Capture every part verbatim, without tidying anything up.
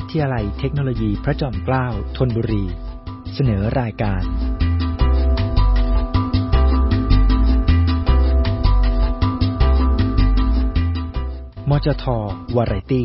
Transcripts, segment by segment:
ทยาลัยเทคโนโลยีพระจอมเกล้าธนบุรีเสนอรายการมจท.วาไรตี้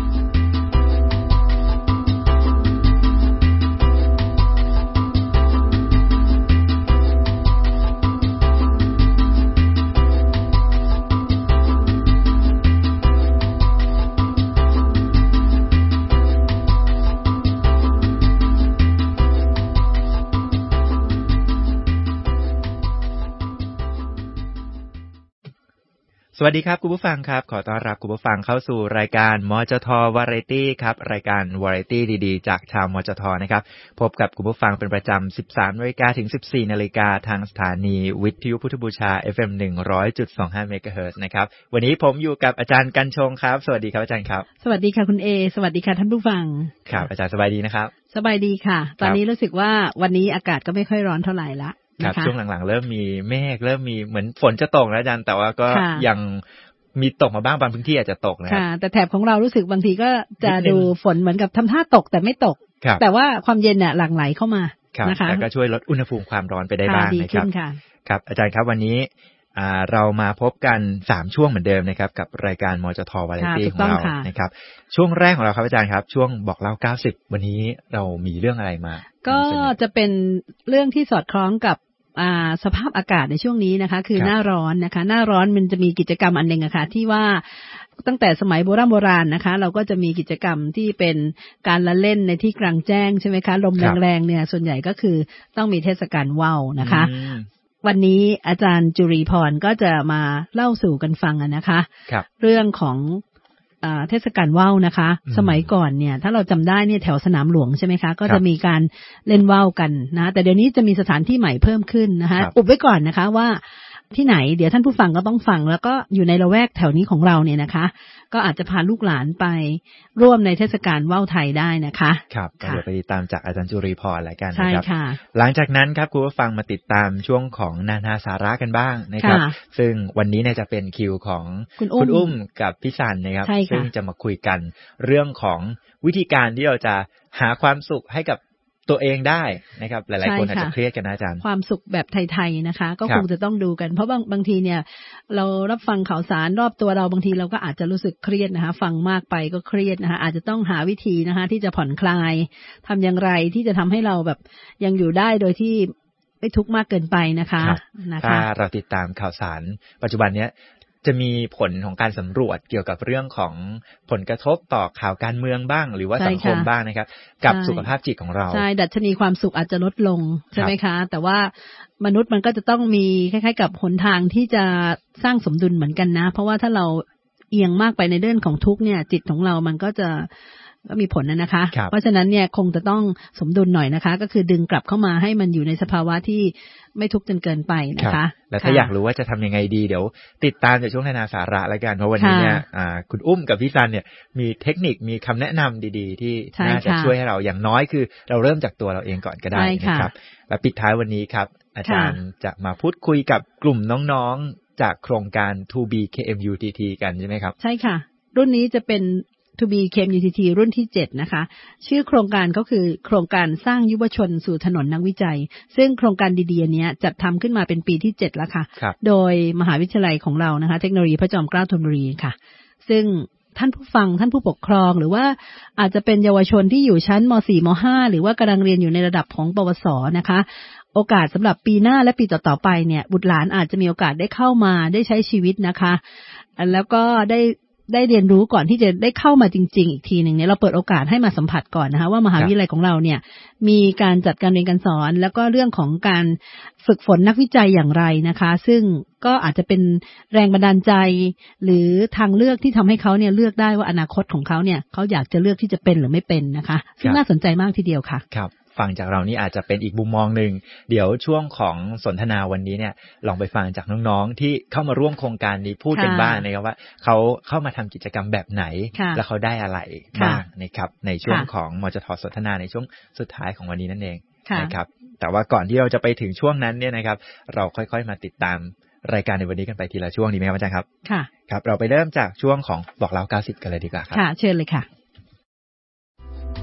สวัสดีครับคุณผู้ฟังครับขอต้อนรับคุณผู้ฟังเข้าสู่รายการมจท.วาไรตี้ครับรายการวาไรตี้ดีๆจากชาวมจท.นะครับพบกับคุณผู้ฟังเป็นประจำ สิบสาม นาฬิกาถึง สิบสี่ นาฬิกาทางสถานีวิทยุพุทธบูชา เอฟ เอ็ม หนึ่งร้อยจุดสองห้า เมกะเฮิรตซ์นะครับวันนี้ผมอยู่กับอาจารย์กัญชงครับสวัสดีครับอาจารย์ครับสวัสดีค่ะคุณเอสวัสดีค่ะท่านผู้ฟังครับอาจารย์สบายดีนะครับสบายดีค่ะตอนนี้รู้สึกว่าวันนี้อากาศก็ไม่ค่อยร้อนเท่าไหร่ละครับช่วงหลังๆเริ่มมีเมฆเริ่มมีเหมือนฝนจะตกแล้วอาจารย์แต่ว่าก็ยังมีตกมาบ้างบางพื้นที่อาจจะตกนะครับแต่แถบของเรารู้สึกบางทีก็จะดูฝนเหมือนกับทำท่าตกแต่ไม่ตกแต่ว่าความเย็นเนี่ยหลั่งไหลเข้ามานะคะแต่ก็ช่วยลดอุณหภูมิความร้อนไปได้บ้างนะครับครับอาจารย์ครับวันนี้เรามาพบกันสามช่วงเหมือนเดิมนะครับกับรายการมจท.วาไรตี้ของเรานะครับช่วงแรกของเราครับอาจารย์ครับช่วงบอกเล่าเก้าสิบวันนี้เรามีเรื่องอะไรมาก็จะเป็นเรื่องที่สอดคล้องกับอ่าสภาพอากาศในช่วงนี้นะคะคือหน้าร้อนนะคะหน้าร้อนมันจะมีกิจกรรมอันนึงอะค่ะที่ว่าตั้งแต่สมัยโบราณโบราณนะคะเราก็จะมีกิจกรรมที่เป็นการละเล่นในที่กลางแจ้งใช่ไหมคะลมแรงๆเนี่ยส่วนใหญ่ก็คือต้องมีเทศกาลว่าวนะคะวันนี้อาจารย์จุรีพรก็จะมาเล่าสู่กันฟังนะคะเรื่องของเทศกาลว่าวนะคะสมัยก่อนเนี่ยถ้าเราจำได้เนี่ยแถวสนามหลวงใช่ไหมคะก็จะมีการเล่นว่าวกันนะแต่เดี๋ยวนี้จะมีสถานที่ใหม่เพิ่มขึ้นนะคะอุบไว้ก่อนนะคะว่าที่ไหนเดี๋ยวท่านผู้ฟังก็ต้องฟังแล้วก็อยู่ในละแวกแถวนี้ของเราเนี่ยนะคะก็อาจจะพาลูกหลานไปร่วมในเทศกาลว่าวไทยได้นะคะครับเดี๋ยวไปติดตามจากอาจารย์จุรีพรแล้วกันนะครับหลังจากนั้นครับคุณผู้ฟังมาติดตามช่วงของนานาสาระกันบ้างนะครับซึ่งวันนี้เนี่ยจะเป็นคิวของคุณอุ้มกับพี่สันนะครับซึ่งจะมาคุยกันเรื่องของวิธีการที่เราจะหาความสุขให้กับตัวเองได้นะครับหลายๆคนอาจจะเครียดกันนะอาจารย์ความสุขแบบไทยๆนะคะก็คงจะต้องดูกันเพราะบางบางทีเนี่ยเรารับฟังข่าวสารรอบตัวเราบางทีเราก็อาจจะรู้สึกเครียดนะคะฟังมากไปก็เครียดนะคะอาจจะต้องหาวิธีนะคะที่จะผ่อนคลายทำอย่างไรที่จะทำให้เราแบบยังอยู่ได้โดยที่ไม่ทุกข์มากเกินไปนะคะถ้าเราติดตามข่าวสารปัจจุบันเนี้ยจะมีผลของการสำรวจเกี่ยวกับเรื่องของผลกระทบต่อข่าวการเมืองบ้างหรือว่าสังคมบ้างนะครับกับสุขภาพจิตของเราใช่ดัชนีความสุขอาจจะลดลงใช่ไหมคะแต่ว่ามนุษย์มันก็จะต้องมีคล้ายๆกับหนทางที่จะสร้างสมดุลเหมือนกันนะเพราะว่าถ้าเราเอียงมากไปในเรื่องของทุกข์เนี่ยจิตของเรามันก็จะก็มีผลนะนะคะเพราะฉะนั้นเนี่ยคงจะต้องสมดุลหน่อยนะคะก็คือดึงกลับเข้ามาให้มันอยู่ในสภาวะที่ไม่ทุกข์จนเกินไปนะคะและถ้าอยากรู้ว่าจะทำยังไงดีเดี๋ยวติดตามในช่วงนานาสาระแล้วกันเพราะวันนี้เนี่ยคุณอุ้มกับพี่ซันเนี่ยมีเทคนิคมีคำแนะนำดีๆที่น่าจะช่วยให้เราอย่างน้อยคือเราเริ่มจากตัวเราเองก่อนก็ได้นะครับและปิดท้ายวันนี้ครับอาจารย์จะมาพูดคุยกับกลุ่มน้องๆจากโครงการ ทู บี เค เอ็ม ยู ที ที กันใช่ไหมครับใช่ค่ะรุ่นนี้จะเป็นทู บี เค เอ็ม ยู ที ที รุ่นที่เจ็ดนะคะชื่อโครงการก็คือโครงการสร้างยุวชนสู่ถนนนักวิจัยซึ่งโครงการดีๆนี้จัดทำขึ้นมาเป็นปีที่เจ็ดแล้วค่ะโดยมหาวิทยาลัยของเรานะคะเทคโนโลยีพระจอมเกล้าธนบุรีค่ะซึ่งท่านผู้ฟังท่านผู้ปกครองหรือว่าอาจจะเป็นเยาวชนที่อยู่ชั้นม.สี่ ม.ห้า หรือว่ากำลังเรียนอยู่ในระดับของปวสนะคะโอกาสสำหรับปีหน้าและปีต่อๆไปเนี่ยบุตรหลานอาจจะมีโอกาสได้เข้ามาได้ใช้ชีวิตนะคะแล้วก็ได้ได้เรียนรู้ก่อนที่จะได้เข้ามาจริงๆอีกทีหนึ่งเนี่ยเราเปิดโอกาสให้มาสัมผัสก่อนนะคะว่ามหาวิทยาลัยของเราเนี่ยมีการจัดการเรียนการสอนแล้วก็เรื่องของการฝึกฝนนักวิจัยอย่างไรนะคะซึ่งก็อาจจะเป็นแรงบันดาลใจหรือทางเลือกที่ทำให้เขาเนี่ยเลือกได้ว่าอนาคตของเขาเนี่ยเขาอยากจะเลือกที่จะเป็นหรือไม่เป็นนะคะซึ่งน่าสนใจมากทีเดียวค่ะครับฟังจากเรานี่อาจจะเป็นอีกมุมมองหนึ่งเดี๋ยวช่วงของสนทนาวันนี้เนี่ยลองไปฟังจากน้องๆที่เข้ามาร่วมโครงการนี้พูดกันบ้างนะครับว่าเขาเข้ามาทำกิจกรรมแบบไหนแล้วเขาได้อะไรบ้างนะครับในช่วงของมจท.สนทนาในช่วงสุดท้ายของวันนี้นั่นเองนะครับแต่ว่าก่อนที่เราจะไปถึงช่วงนั้นเนี่ยนะครับเราค่อยๆมาติดตามรายการในวันนี้กันไปทีละช่วงดีไหมครับอาจารย์ครับค่ะครับเราไปเริ่มจากช่วงของบอกเล่าเก้าสิบกันเลยดีกว่าครับค่ะเชิญเลยค่ะ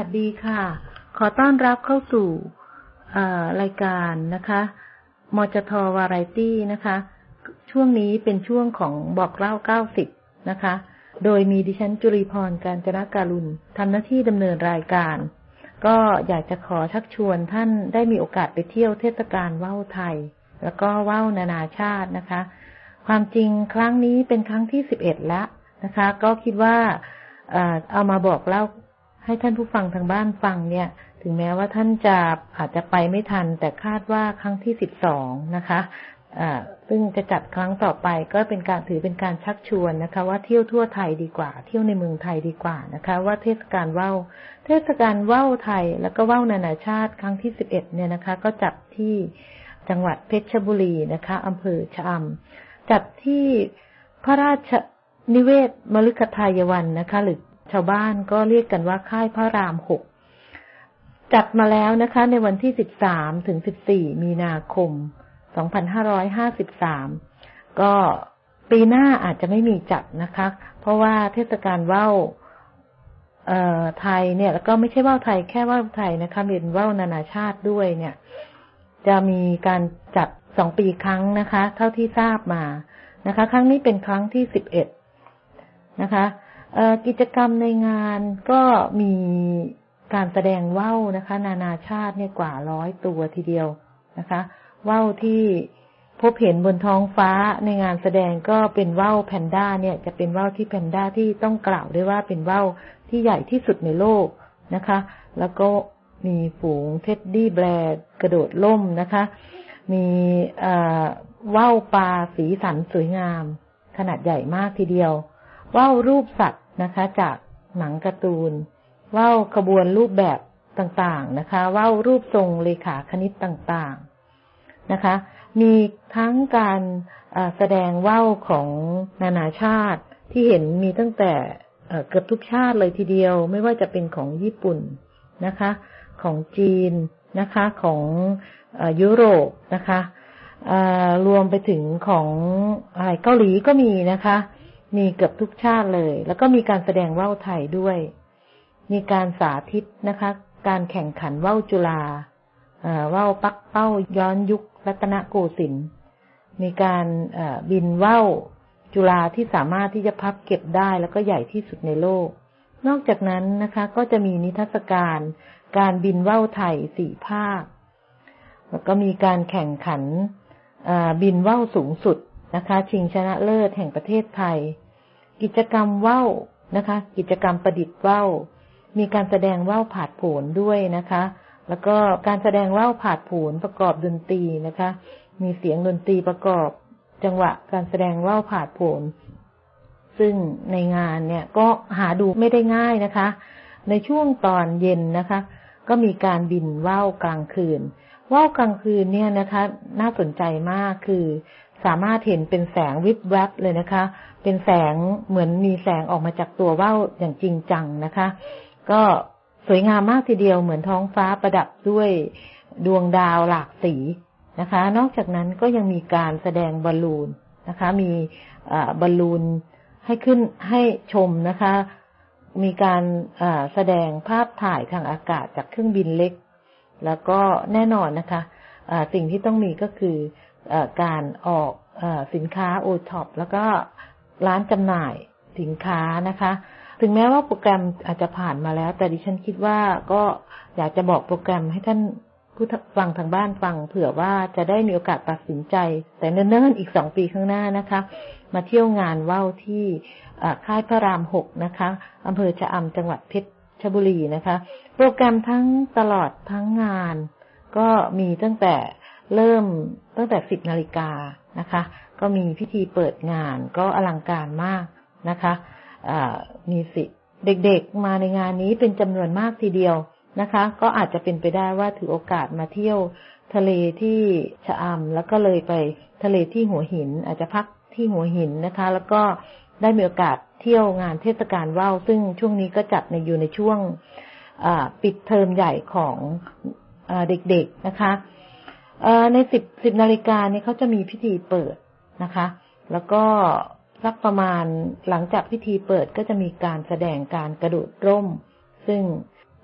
ดีค่ะขอต้อนรับเข้าสู่รายการนะคะมจทวาไรตี้นะคะช่วงนี้เป็นช่วงของบอกเล่าเก้าสิบนะคะโดยมีดิฉันจุลีพรกาญจนการุณทำหน้าที่ดำเนินรายการก็อยากจะขอชักชวนท่านได้มีโอกาสไปเที่ยวเทศกาลว่าวไทยแล้วก็ว่าวนานาชาตินะคะความจริงครั้งนี้เป็นครั้งที่สิบเอ็ดแล้วนะคะก็คิดว่าเอ่อเอามาบอกเล่าให้ท่านผู้ฟังทางบ้านฟังเนี่ยถึงแม้ว่าท่านจะอาจจะไปไม่ทันแต่คาดว่าครั้งที่สิบสองนะคะอ่าซึ่งจะจัดครั้งต่อไปก็เป็นการถือเป็นการชักชวนนะคะว่าเที่ยวทั่วไทยดีกว่าเที่ยวในเมืองไทยดีกว่านะคะว่าเทศกาลว่าวเทศกาลว่าวไทยแล้วก็ว่าวนานาชาติครั้งที่สิบเอ็ดเนี่ยนะคะก็จัดที่จังหวัดเพชรบุรีนะคะอำเภอชะอำจัดที่พระราชนิเวศมฤคทายวันนะคะหรือชาวบ้านก็เรียกกันว่าค่ายพระรามหกจัดมาแล้วนะคะในวันที่สิบสามถึงสิบสี่มีนาคมสองพันห้าร้อยห้าสิบสามก็ปีหน้าอาจจะไม่มีจัดนะคะเพราะว่าเทศกาลว่าวเอ่อไทยเนี่ยแล้วก็ไม่ใช่ว่าวไทยแค่ว่าวไทยนะคะเป็นว่าวนานาชาติด้วยเนี่ยจะมีการจัดสองปีครั้งนะคะเท่าที่ทราบมานะคะครั้งนี้เป็นครั้งที่สิบเอ็ดนะคะเอ่อกิจกรรมในงานก็มีการแสดงว่าวนะคะนานาชาติเนี่ยกว่าร้อยตัวทีเดียวนะคะว่าวที่พบเห็นบนท้องฟ้าในงานแสดงก็เป็นว่าวแพนด้าเนี่ยจะเป็นว่าวที่แพนด้าที่ต้องกล่าวได้ว่าเป็นว่าวที่ใหญ่ที่สุดในโลกนะคะแล้วก็มีฝูงเท็ดดี้แบร์กระโดดล่มนะคะมีเอ่อว่าวปลาสีสันสวยงามขนาดใหญ่มากทีเดียวว่าวรูปสัตว์นะคะจากหนังการ์ตูนว่าวขบวนรูปแบบต่างๆนะคะว่าวรูปทรงเลขาคณิตต่างๆนะคะมีทั้งการแสดงว่าวของนานาชาติที่เห็นมีตั้งแต่เกือบทุกชาติเลยทีเดียวไม่ว่าจะเป็นของญี่ปุ่นนะคะของจีนนะคะของยุโรปนะคะรวมไปถึงของอะไรเกาหลีก็มีนะคะมีเกือบทุกชาติเลยแล้วก็มีการแสดงว่าวไทยด้วยมีการสาธิตนะคะการแข่งขันว่าวจุฬาว่าวปักเป้าย้อนยุครัตนโกสินทร์มีการบินว่าวจุฬาที่สามารถที่จะพับเก็บได้แล้วก็ใหญ่ที่สุดในโลกนอกจากนั้นนะคะก็จะมีนิทรรศการการบินว่าวไทยสี่ภาคแล้วก็มีการแข่งขันบินว่าวสูงสุดนะคะชิงชนะเลิศแห่งประเทศไทยกิจกรรมว่าวนะคะกิจกรรมประดิษฐ์ว่าวมีการแสดงว่าวผาดโผนด้วยนะคะแล้วก็การแสดงว่าวผาดโผนประกอบดนตรีนะคะมีเสียงดนตรีประกอบจังหวะการแสดงว่าวผาดโผนซึ่งในงานเนี่ยก็หาดูไม่ได้ง่ายนะคะในช่วงตอนเย็นนะคะก็มีการบินว่าวกลางคืนว่าวกลางคืนเนี่ยนะคะน่าสนใจมากคือสามารถเห็นเป็นแสงวิบวับเลยนะคะเป็นแสงเหมือนมีแสงออกมาจากตัวว่าวอย่างจริงจังนะคะก็สวยงามมากทีเดียวเหมือนท้องฟ้าประดับด้วยดวงดาวหลากสีนะคะนอกจากนั้นก็ยังมีการแสดงบอลลูนนะคะมีบอลลูนให้ขึ้นให้ชมนะคะมีการแสดงภาพถ่ายทางอากาศจากเครื่องบินเล็กแล้วก็แน่นอนนะคะสิ่งที่ต้องมีก็คือการออกสินค้าโอท็อปแล้วก็ร้านจำหน่ายสินค้านะคะถึงแม้ว่าโปรแกรมอาจจะผ่านมาแล้วแต่ดิฉันคิดว่าก็อยากจะบอกโปรแกรมให้ท่านผู้ฟังทางบ้านฟังเผื่อว่าจะได้มีโอกาสตัดสินใจแต่เนิ่นๆอีกสองปีข้างหน้านะคะมาเที่ยวงานว่าวที่ค่ายพระรามหกนะคะอำเภอชะอำจังหวัดเพชรบุรีนะคะโปรแกรมทั้งตลอดทั้งงานก็มีตั้งแต่เริ่มตั้งแต่สิบนาฬิกานะคะก็มีพิธีเปิดงานก็อลังการมากนะคะมีสิเด็กๆมาในงานนี้เป็นจำนวนมากทีเดียวนะคะก็อาจจะเป็นไปได้ว่าถือโอกาสมาเที่ยวทะเลที่ชะอำแล้วก็เลยไปทะเลที่หัวหินอาจจะพักที่หัวหินนะคะแล้วก็ได้มีโอกาสเที่ยวงานเทศกาลว่าวซึ่งช่วงนี้ก็จัดในอยู่ในช่วงปิดเทอมใหญ่ของเด็กๆนะคะในสิบ สิบนาฬิกาเนี่ยเขาจะมีพิธีเปิดนะคะแล้วก็สักประมาณหลังจากพิธีเปิดก็จะมีการแสดงการกระโดดร่มซึ่ง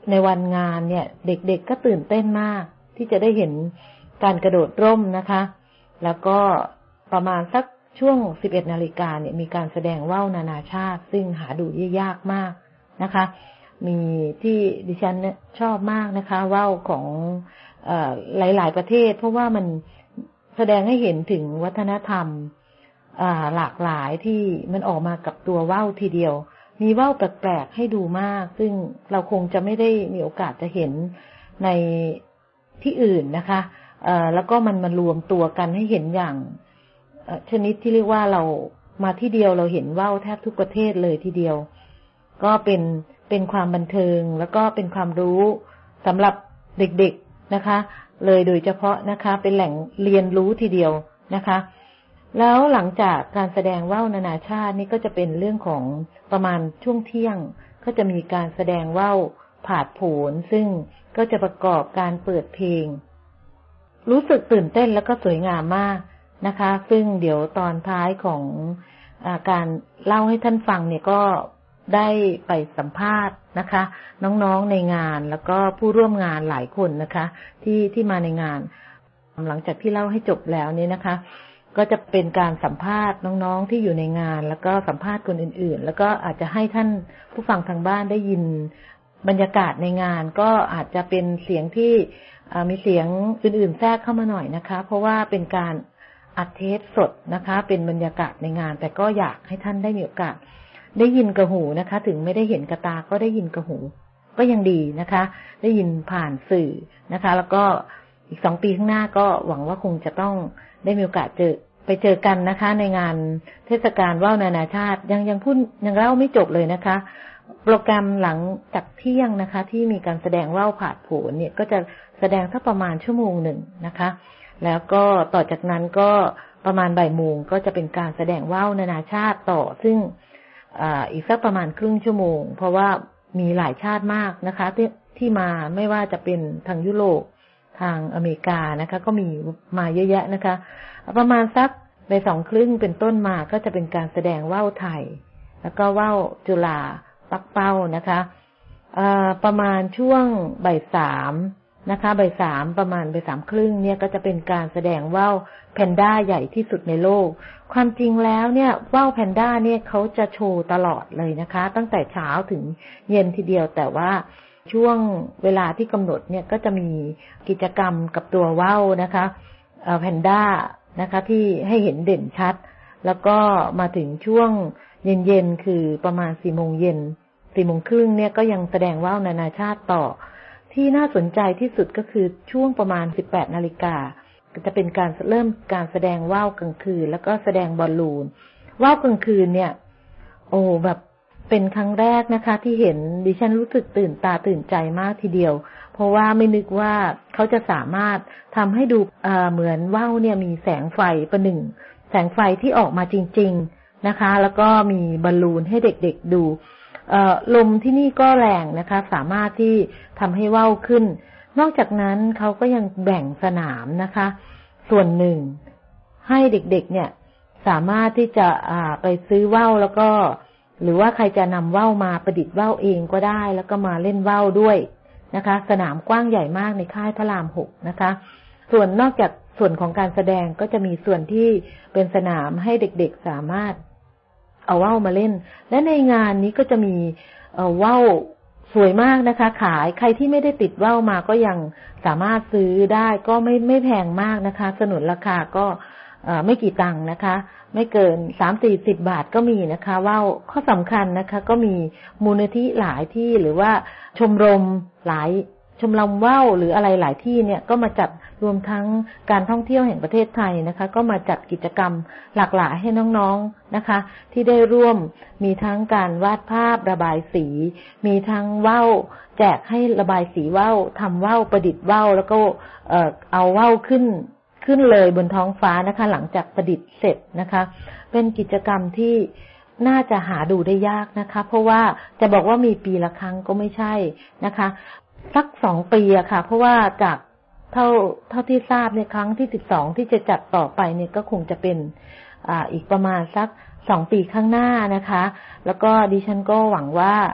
ในวันงานเนี่ยเด็กๆก็ตื่นเต้นมากที่จะได้เห็นการกระโดดร่มนะคะแล้วก็ประมาณสักช่วงสิบเอ็ดนาฬิกาเนี่ยมีการแสดงว่าวนานาชาติซึ่งหาดูยากมากนะคะมีที่ดิฉันชอบมากนะคะว่าวของเอ่อหลายๆประเทศเพราะว่ามันแสดงให้เห็นถึงวัฒนธรรมอ่าหลากหลายที่มันออกมากับตัวว่าวทีเดียวมีว่าวแปลกๆให้ดูมากซึ่งเราคงจะไม่ได้มีโอกาสจะเห็นในที่อื่นนะคะเอ่อแล้วก็มันมารวมตัวกันให้เห็นอย่างชนิดที่เรียกว่าเรามาที่เดียวเราเห็นว่าวแทบทุกประเทศเลยทีเดียวก็เป็นเป็นความบันเทิงแล้วก็เป็นความรู้สำหรับเด็กๆนะคะเลยโดยเฉพาะนะคะเป็นแหล่งเรียนรู้ทีเดียวนะคะแล้วหลังจากการแสดงว่าวนานาชาตินี่ก็จะเป็นเรื่องของประมาณช่วงเที่ยงก็จะมีการแสดงว่าวผาดโผนซึ่งก็จะประกอบการเปิดเพลงรู้สึกตื่นเต้นแล้วก็สวยงามมากนะคะซึ่งเดี๋ยวตอนท้ายของอาการเล่าให้ท่านฟังเนี่ยก็ได้ไปสัมภาษณ์นะคะน้องๆในงานแล้วก็ผู้ร่วมงานหลายคนนะคะที่ที่มาในงานหลังจากที่เล่าให้จบแล้วเนี่ยนะคะก็จะเป็นการสัมภาษณ์น้องๆที่อยู่ในงานแล้วก็สัมภาษณ์คนอื่นๆแล้วก็อาจจะให้ท่านผู้ฟังทางบ้านได้ยินบรรยากาศในงานก็อาจจะเป็นเสียงที่มีเสียงอื่นๆแทรกเข้ามาหน่อยนะคะเพราะว่าเป็นการอัดเทปสดนะคะเป็นบรรยากาศในงานแต่ก็อยากให้ท่านได้มีโอกาสได้ยินกระหูนะคะถึงไม่ได้เห็นกระตาก็ได้ยินกระหูก็ยังดีนะคะได้ยินผ่านสื่อนะคะแล้วก็อีกสองปีข้างหน้าก็หวังว่าคงจะต้องได้มีโอกาสเจอไปเจอกันนะคะในงานเทศกาลว่าวนานาชาติยังยังพูดยังเล่าไม่จบเลยนะคะโปรแกรมหลังจากเที่ยงนะคะที่มีการแสดงว่าวผาดโผนเนี่ยก็จะแสดงสักประมาณชั่วโมงหนึ่งนะคะแล้วก็ต่อจากนั้นก็ประมาณบ่ายโมงก็จะเป็นการแสดงว่าวนานาชาติต่อซึ่งอ่าอีกสักประมาณครึ่งชั่วโมงเพราะว่ามีหลายชาติมากนะคะที่ที่มาไม่ว่าจะเป็นทางยุโรปทางอเมริกานะคะก็มีมาเยอะแยะนะคะประมาณสักในสองครึ่งเป็นต้นมาก็จะเป็นการแสดงว่าวไทยแล้วก็ว่าวจุฬาปักเป้านะคะอ่าประมาณช่วงบ่ายสามนะคะบ่ายสามประมาณบ่ายสามครึ่งเนี่ยก็จะเป็นการแสดงว่าวแพนด้าใหญ่ที่สุดในโลกความจริงแล้วเนี่ยว่าวแพนด้าเนี่ยเขาจะโชว์ตลอดเลยนะคะตั้งแต่เช้าถึงเย็นทีเดียวแต่ว่าช่วงเวลาที่กำหนดเนี่ยก็จะมีกิจกรรมกับตัวว่าวนะคะแพนด้านะคะที่ให้เห็นเด่นชัดแล้วก็มาถึงช่วงเย็นๆคือประมาณสี่โมงเย็นสี่โมงครึ่งเนี่ยก็ยังแสดงว่าวนานาชาติต่อที่น่าสนใจที่สุดก็คือช่วงประมาณสิบแปดนาฬิกาจะเป็นการเริ่มการแสดงว่าวกลางคืนแล้วก็แสดงบอลลูนว่าวกลางคืนเนี่ยโอ้แบบเป็นครั้งแรกนะคะที่เห็นดิฉันรู้สึกตื่นตาตื่นใจมากทีเดียวเพราะว่าไม่นึกว่าเขาจะสามารถทำให้ดูเอ่อเหมือนว่าวเนี่ยมีแสงไฟประหนึ่งแสงไฟที่ออกมาจริงๆนะคะแล้วก็มีบอลลูนให้เด็กๆดูเอ่อลมที่นี่ก็แรงนะคะสามารถที่ทำให้ว่าวขึ้นนอกจากนั้นเขาก็ยังแบ่งสนามนะคะส่วนหนึ่งให้เด็กๆเนี่ยสามารถที่จะอ่าไปซื้อว่าวแล้วก็หรือว่าใครจะนำว่าวมาประดิษฐ์ว่าวเองก็ได้แล้วก็มาเล่นว่าวด้วยนะคะสนามกว้างใหญ่มากในค่ายพระรามหกนะคะส่วนนอกจากส่วนของการแสดงก็จะมีส่วนที่เป็นสนามให้เด็กๆสามารถเอาว่าวมาเล่นและในงานนี้ก็จะมีเอ่อว่าวสวยมากนะคะขายใครที่ไม่ได้ติดว่าวมาก็ยังสามารถซื้อได้ก็ไม่ไม่แพงมากนะคะสนุนราคาก็เอ่อไม่กี่ตังค์นะคะไม่เกิน สามถึงสี่สิบ บาทก็มีนะคะว่าวข้อสำคัญนะคะก็มีมูลนิธิหลายที่หรือว่าชมรมหลายชมรมว่าวหรืออะไรหลายที่เนี่ยก็มาจัดรวมทั้งการท่องเที่ยวแห่งประเทศไทยนะคะก็มาจัดกิจกรรมหลากหลายให้น้องๆนะคะที่ได้ร่วมมีทั้งการวาดภาพระบายสีมีทั้งว่าวแจกให้ระบายสีว่าวทำว่าวประดิษฐ์ว่าวแล้วก็เอ่อเอาว่าวขึ้นขึ้นเลยบนท้องฟ้านะคะหลังจากประดิษฐ์เสร็จนะคะเป็นกิจกรรมที่น่าจะหาดูได้ยากนะคะเพราะว่าจะบอกว่ามีปีละครั้งก็ไม่ใช่นะคะสักสองปีอะค่ะเพราะว่าจากเท่าเท่าที่ทราบในครั้งที่สิบสองที่จะจัดต่อไปเนี่ยก็คงจะเป็นอ่าอีกประมาณสักสองปีข้างหน้านะคะแล้วก็ดิฉันก็หวังว่า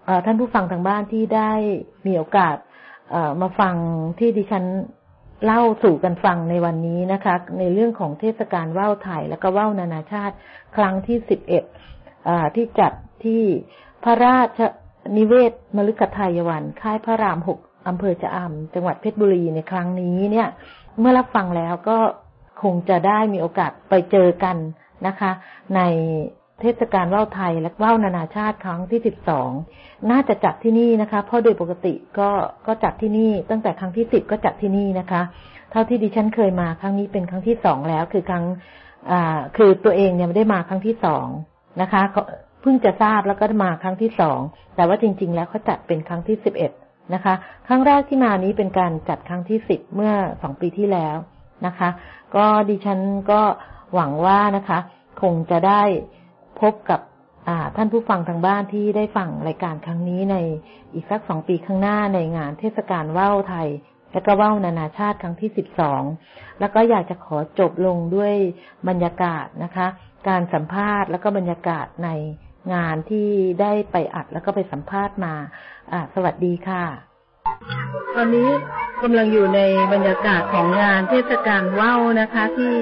ท่านผู้ฟังทางบ้านที่ได้มีโอกาสมาฟังที่ดิฉันเล่าสู่กันฟังในวันนี้นะคะในเรื่องของเทศกาลว่าวไทยและก็ว่าวนานาชาติครั้งที่สิบเอ็ดที่จัดที่พระราชนิเวศมฤคทายวันค่ายพระรามหกอำเภอชะอำจังหวัดเพชรบุรีในครั้งนี้เนี่ยเมื่อรับฟังแล้วก็คงจะได้มีโอกาสไปเจอกันนะคะในเทศกาลว่าวไทยและว่าวนานาชาติครั้งที่สิบสองน่าจะจัดที่นี่นะคะเพราะโดยปกติก็ก็จัดที่นี่ตั้งแต่ครั้งที่สิบก็จัดที่นี่นะคะเท่าที่ดิฉันเคยมาครั้งนี้เป็นครั้งที่สองแล้วคือครั้งอ่าคือตัวเองเนี่ยไม่ได้มาครั้งที่สองนะคะเพิ่งจะทราบแล้วก็มาครั้งที่สองแต่ว่าจริงๆแล้วเขาจัดเป็นครั้งที่สิบเอ็ดนะคะครั้งแรกที่มานี้เป็นการจัดครั้งที่สิบเมื่อสองปีที่แล้วนะคะก็ดิฉันก็หวังว่านะคะคงจะได้พบกับท่านผู้ฟังทางบ้านที่ได้ฟังรายการครั้งนี้ในอีกสักสองปีข้างหน้าในงานเทศกาลว่าวไทยและก็ว่าวนานาชาติครั้งที่สิบสองแล้วก็อยากจะขอจบลงด้วยบรรยากาศนะคะการสัมภาษณ์แล้วก็บรรยากาศในงานที่ได้ไปอัดแล้วก็ไปสัมภาษณ์มาสวัสดีค่ะตอนนี้กำลังอยู่ในบรรยากาศของงานเทศกาลว่าวนะคะที่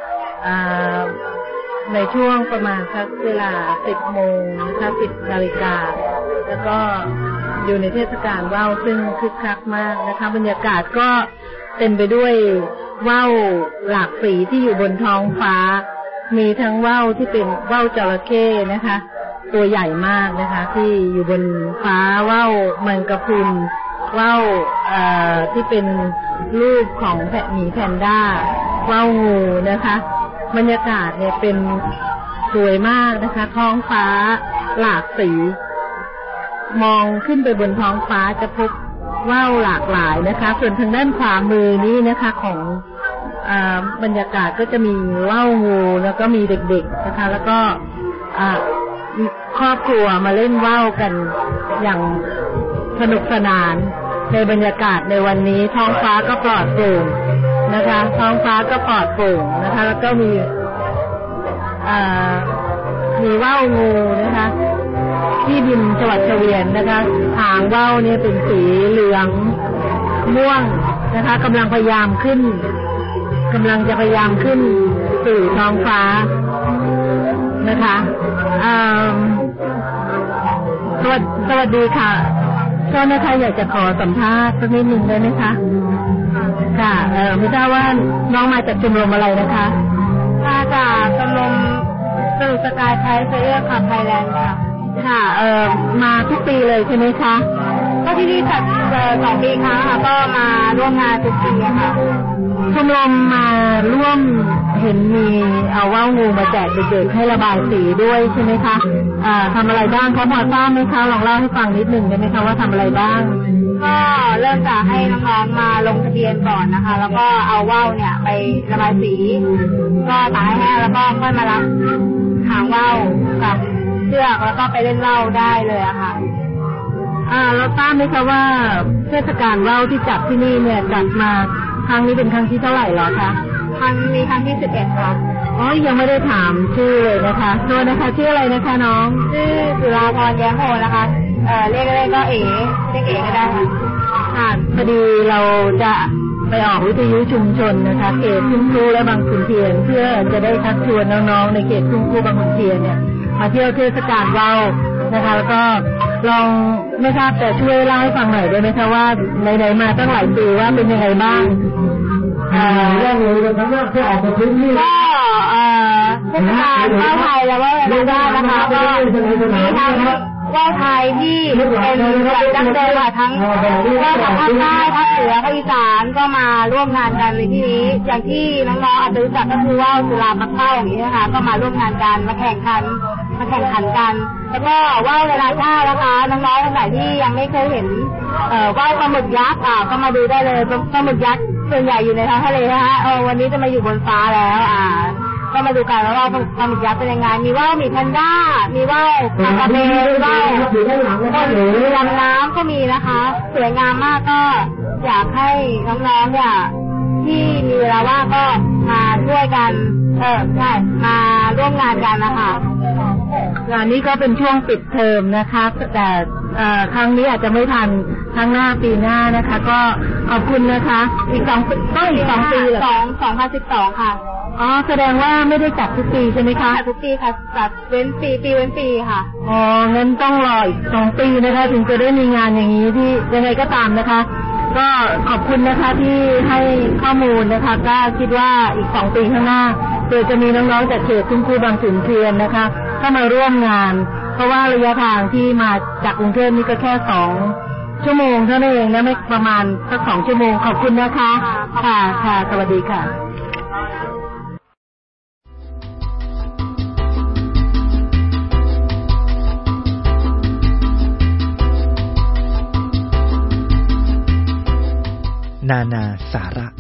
ในช่วงประมาณสักเวลาสิบโมงนะคะสิบนาฬิกาแล้วก็อยู่ในเทศกาลว่าวซึ่งคึกคักมากนะคะบรรยากาศก็เต็มไปด้วยว่าวหลากสีที่อยู่บนท้องฟ้ามีทั้งว่าวที่เป็นว่าวจระเข้นะคะตัวใหญ่มากนะคะที่อยู่บนฟ้าว่าวแมงกะพรุนว่าวที่เป็นรูปของแพะหมีแพนด้าว่าวงูนะคะบรรยากาศเนี่ยเป็นสวยมากนะคะท้องฟ้าหลากสีมองขึ้นไปบนท้องฟ้าจะพบว่าวหลากหลายนะคะส่วนทางด้านขวามือนี้นะคะของอ่าบรรยากาศก็จะมีว่าวงูแล้วก็มีเด็กๆนะคะแล้วก็อ่าครอบครัวมาเล่นว่าวกันอย่างสนุกสนานในบรรยากาศในวันนี้ท้องฟ้าก็ปลอดโปร่งนะคะท้องฟ้าก็ปลอดโปร่งนะคะแล้วก็มีอ่ามีว่าวงูนะคะที่บินสวัสดิ์เฉวียนนะคะหางว่าวเนี่ยเป็นสีเหลืองม่วงนะคะกำลังพยายามขึ้นกำลังจะพยายามขึ้นสู่ท้องฟ้านะคะสวัสดีสวัสดีค่ะก็นะคะอยากจะขอสัมภาษณ์สักนิดหนึ่งได้ไหมคะค่ะเออไม่ทราบว่าน้องมาจากชมรมอะไรนะคะมาจากชมรมสรุปสกายไทยเซเยอร์คลับไทยแลนด์ค่ะค่ะเออมาทุกปีเลยใช่ไหมคะก็ที่นี่จัดสองปีครั้งค่ะก็มาร่วมงานทุกปีค่ะชมรมมาร่วมเห็นมีเอาว่าวงูมาแจกเด็กๆให้ระบายสีด้วยใช่ไหมคะอ่าทำอะไรบ้างคะพอทราบไหมคะลองเล่าให้ฟังนิดหนึ่งได้ไหมคะว่าทำอะไรบ้างก็เริ่มจากให้น้องๆมาลงทะเบียนก่อนนะคะแล้วก็เอาว่าวเนี่ยไประบายสีก็ตากให้แห้งแล้วก็ค่อยมารับหางว่าวกับเชือกแล้วก็ไปเล่นว่าวได้เลยอะค่ะอ่าเราทราบไหมคะว่าเทศกาลว่าวที่จัดที่นี่เนี่ยจัดมาครั้งนี้เป็นครั้งที่เท่าไหร่แล้วคะครั้งนี้ครั้งที่สิบเอ็ดค่ะอ๋อยังไม่ได้ถามชื่อเลยนะคะโทษนะคะชื่ออะไรนะคะน้องชื่อสุราพรแย้มโพนะคะเอ่อเรียกอะไรก็เอ๋เรียกเอ๋ก็ได้ค่ะค่ะพอดีเราจะไปออกวิทยุชุมชนนะคะเขตทุ่งครูและบางขุนเทียนเพื่อจะได้ชักชวนน้องๆในเขตทุ่งครูบางขุนเทียนเนี่ยมาเที่ยวเทศกาลว่าวนะคะแล้วก็ลองไม่ทราบแต่ช่วยเล่าให้ฟังหน่อยได้ไหมคะว่าไหนๆมาตั้งหลายปีว่าเป็นยังไงบ้างเรื่องนี้นะครับว่าที่ออกมาพื้นที่ก็เทศกาลว่าวไทยแล้วว่าอะไรได้นะคะก็มีทั้งว่าวไทยที่เป็นแบบดั้งเดิมค่ะทั้งว่าวภาคใต้ภาคเหนือภาคอีสานก็มาร่วมงานกันในที่นี้อย่างที่น้องๆอาจจะรู้จักก็คือว่าวจุฬาปักเป้าอย่างนี้นะคะก็มาร่วมงานกันมาแข่งขันมาแข่งขันกันแล้วก็ว่าวนานาชาตินะคะน้องๆคนไหนที่ยังไม่เคยเห็นเอ่อว่าวปลาหมึกยักษ์อ่าก็มาดูได้เลยปลาหมึกยักษ์ส่วนใหญ่อยู่ในท้องทะเลนะคะเออวันนี้จะมาอยู่บนฟ้าแล้วอ่าก็มาดูกันว่าว่าวปลาหมึกยักษ์เป็นยังไงมีว่าวหมีแพนด้ามีว่าวปลากระเบนว่าวต้นลำน้ำก็มีนะคะสวยงามมากก็อยากให้น้องๆเนี่ยที่มีเวลาว่างก็มาช่วยกันเออใช่มาร่วมร่วมงานกันนะคะงานนี้ก็เป็นช่วงปิดเทอมนะคะแต่ครั้งนี้อาจจะไม่ทันครั้งหน้าปีหน้านะคะก็ขอบคุณนะคะอีกสองต้องอีกสองปีเหรอสองสองพันสิบสองค่ะอ๋อแสดงว่าไม่ได้จัดทุกปีใช่ไหมคะทุกปีค่ะจัดเว้นปีปีเว้นปีค่ะอ๋องั้นต้องรออีกสองปีนะคะถึงจะได้มีงานอย่างนี้ที่ยังไงก็ตามนะคะก็ขอบคุณนะคะที่ให้ข้อมูลนะคะก็คิดว่าอีกสองปีข้างหน้าเดี๋ยวจะมีน้องๆจากเขตทุ่งครูบางขุนเทียนนะคะเข้ามาร่วมงานเพราะว่าระยะทางที่มาจากกรุงเทพนี่ก็แค่สองชั่วโมงเท่านั้นเองนะไม่ประมาณสักสองชั่วโมงขอบคุณนะคะค่ะค่ะสวัสดีค่ะนานาสาระ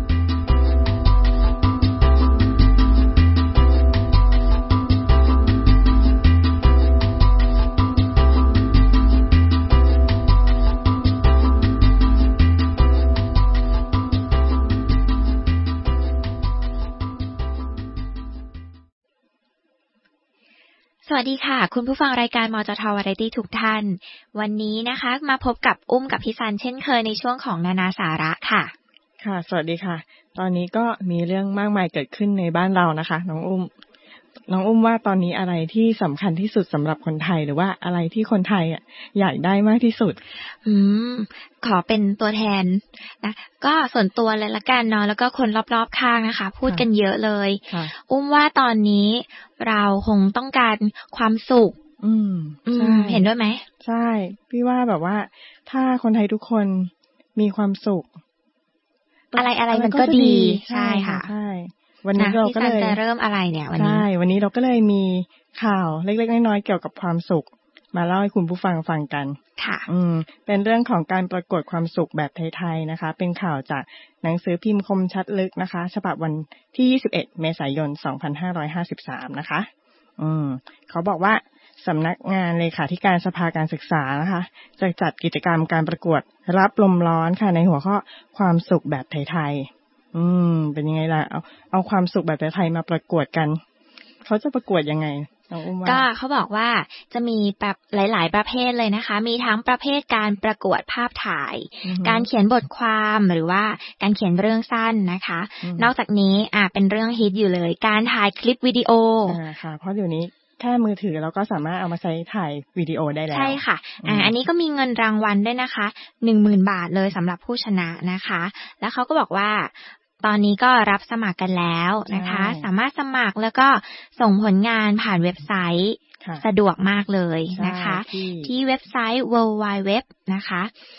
สวัสดีค่ะคุณผู้ฟังรายการมจท.วาไรตี้ทุกท่านวันนี้นะคะมาพบกับอุ้มกับพี่ซันเช่นเคยในช่วงของนานาสาระค่ะค่ะสวัสดีค่ะตอนนี้ก็มีเรื่องมากมายเกิดขึ้นในบ้านเรานะคะน้องอุ้มน้องอุ้มว่าตอนนี้อะไรที่สำคัญที่สุดสำหรับคนไทยหรือว่าอะไรที่คนไทยอ่ะอยากได้มากที่สุดอืมขอเป็นตัวแทนนะก็ส่วนตัวเลยละกันเนาะแล้วก็คนรอบๆข้างนะคะพูดกันเยอะเลยอุ้มว่าตอนนี้เราคงต้องการความสุขอืมใช่เห็นด้วยไหมใช่พี่ว่าแบบว่าถ้าคนไทยทุกคนมีความสุขอะไรอะไรมันก็ดีใช่ค่ะใช่วันนี้เราก็เลยจะเริ่มอะไรเนี่ยวันนี้ใช่วันนี้เราก็เลยมีข่าวเล็กๆน้อยๆเกี่ยวกับความสุขมาเล่าให้คุณผู้ฟังฟังกันค่ะอืมเป็นเรื่องของการประกวดความสุขแบบไทยๆนะคะเป็นข่าวจากหนังสือพิมพ์คมชัดลึกนะคะฉบับวันที่ยี่สิบเอ็ดเมษายนสองพันห้าร้อยห้าสิบสามนะคะอืมเขาบอกว่าสำนักงานเลขาธิการสภาการศึกษานะคะจะจัดกิจกรรมการประกวดรับลมร้อนค่ะในหัวข้อความสุขแบบไทยๆอืมเป็นยังไงล่ะเอาเอาความสุขแบบไทยๆมาประกวดกันเขาจะประกวดยังไงน้องอุ้มว่าก็เขาบอกว่าจะมีแบบหลายๆประเภทเลยนะคะมีทั้งประเภทการประกวดภาพถ่าย mm-hmm. การเขียนบทความหรือว่าการเขียนเรื่องสั้นนะคะ mm-hmm. นอกจากนี้อ่ะเป็นเรื่องฮิตอยู่เลยการถ่ายคลิปวิดีโออ่าค่ะเพราะเดี๋ยวนี้แค่มือถือเราก็สามารถเอามาใช้ถ่ายวิดีโอได้แล้วใช่ค่ะอ่าอันนี้ก็มีเงินรางวัลด้วยนะคะ หนึ่งหมื่น บาทเลยสำหรับผู้ชนะนะคะแล้วเขาก็บอกว่าตอนนี้ก็รับสมัครกันแล้วนะคะสามารถสมัครแล้วก็ส่งผลงานผ่านเว็บไซต์สะดวกมากเลยนะคะที่เว็บไซต์ ดับเบิลยู ดับเบิลยู ดับเบิลยู นะคะ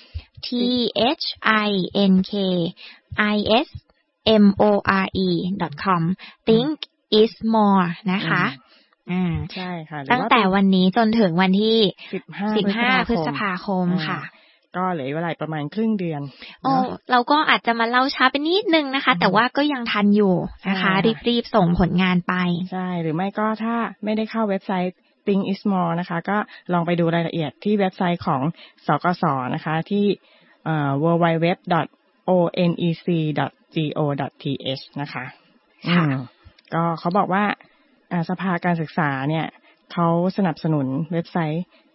t h i n k i s m o r e ดอท คอม think is more นะคะอืมใช่ค่ะตั้งแต่วันนี้จนถึงวันที่สิบห้าพฤษภาคมค่ะก็เหลือเวลาประมาณครึ่งเดือนโอ้เราก็อาจจะมาเล่าช้าไปนิดนึงนะคะแต่ว่าก็ยังทันอยู่นะคะรีบๆส่งผลงานไปใช่หรือไม่ก็ถ้าไม่ได้เข้าเว็บไซต์ think is more นะคะก็ลองไปดูรายละเอียดที่เว็บไซต์ของสกสนะคะที่เอ่อ ดับเบิลยู ดับเบิลยู ดับเบิลยู ดอท โอ เอ็น อี ซี ดอท จี โอ ดอท ที เอช นะคะค่ะก็เขาบอกว่าสภาการศึกษาเนี่ยเขาสนับสนุนเว็บไซต์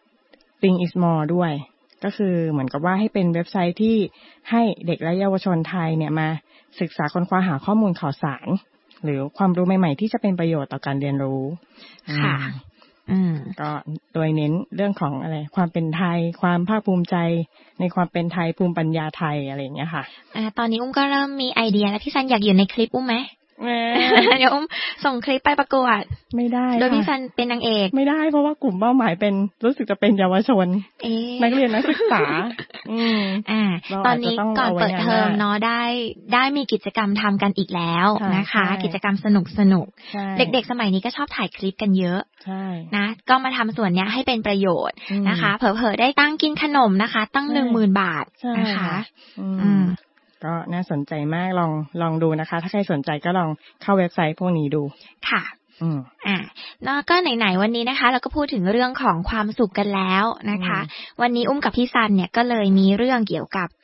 think is more ด้วยก็คือเหมือนกับว่าให้เป็นเว็บไซต์ที่ให้เด็กและเยาวชนไทยเนี่ยมาศึกษาค้นคว้าหาข้อมูลข่าวสารหรือความรู้ใหม่ๆที่จะเป็นประโยชน์ต่อการเรียนรู้ค่ะอืมก็โดยเน้นเรื่องของอะไรความเป็นไทยความภาคภูมิใจในความเป็นไทยภูมิปัญญาไทยอะไรอย่างเงี้ยค่ะอ่าตอนนี้อุ้มก็เริ่มมีไอเดียแล้วพี่ซันอยากอยู่ในคลิปอุ้มไหมเดี๋ยวส่งคลิปไปประกวดไม่ได้โดยพี่ซันเป็นนางเอกไม่ได้เพราะว่ากลุ่มเป้าหมายเป็นรู้สึกจะเป็นเยาวชนนักเรียนนักศึกษาอืมอ่าตอนนี้ก่อนเปิดเทอมเนาะได้ได้มีกิจกรรมทำกันอีกแล้วนะคะกิจกรรมสนุกสนุกเด็กๆสมัยนี้ก็ชอบถ่ายคลิปกันเยอะนะก็มาทำส่วนนี้ให้เป็นประโยชน์นะคะเผลอๆได้ตั้งกินขนมนะคะตั้ง หนึ่งหมื่น บาทนะคะอืมก็น่าสนใจมากลองลองดูนะคะถ้าใครสนใจก็ลองเข้าเว็บไซต์พวกนี้ดูค่ะอืมอ่าแล้วก็ไหนๆวันนี้นะคะเราก็พูดถึงเรื่องของความสุขกันแล้วนะคะวันนี้อุ้มกับพี่ซันเนี่ยก็เลยมีเรื่องเกี่ยวกับ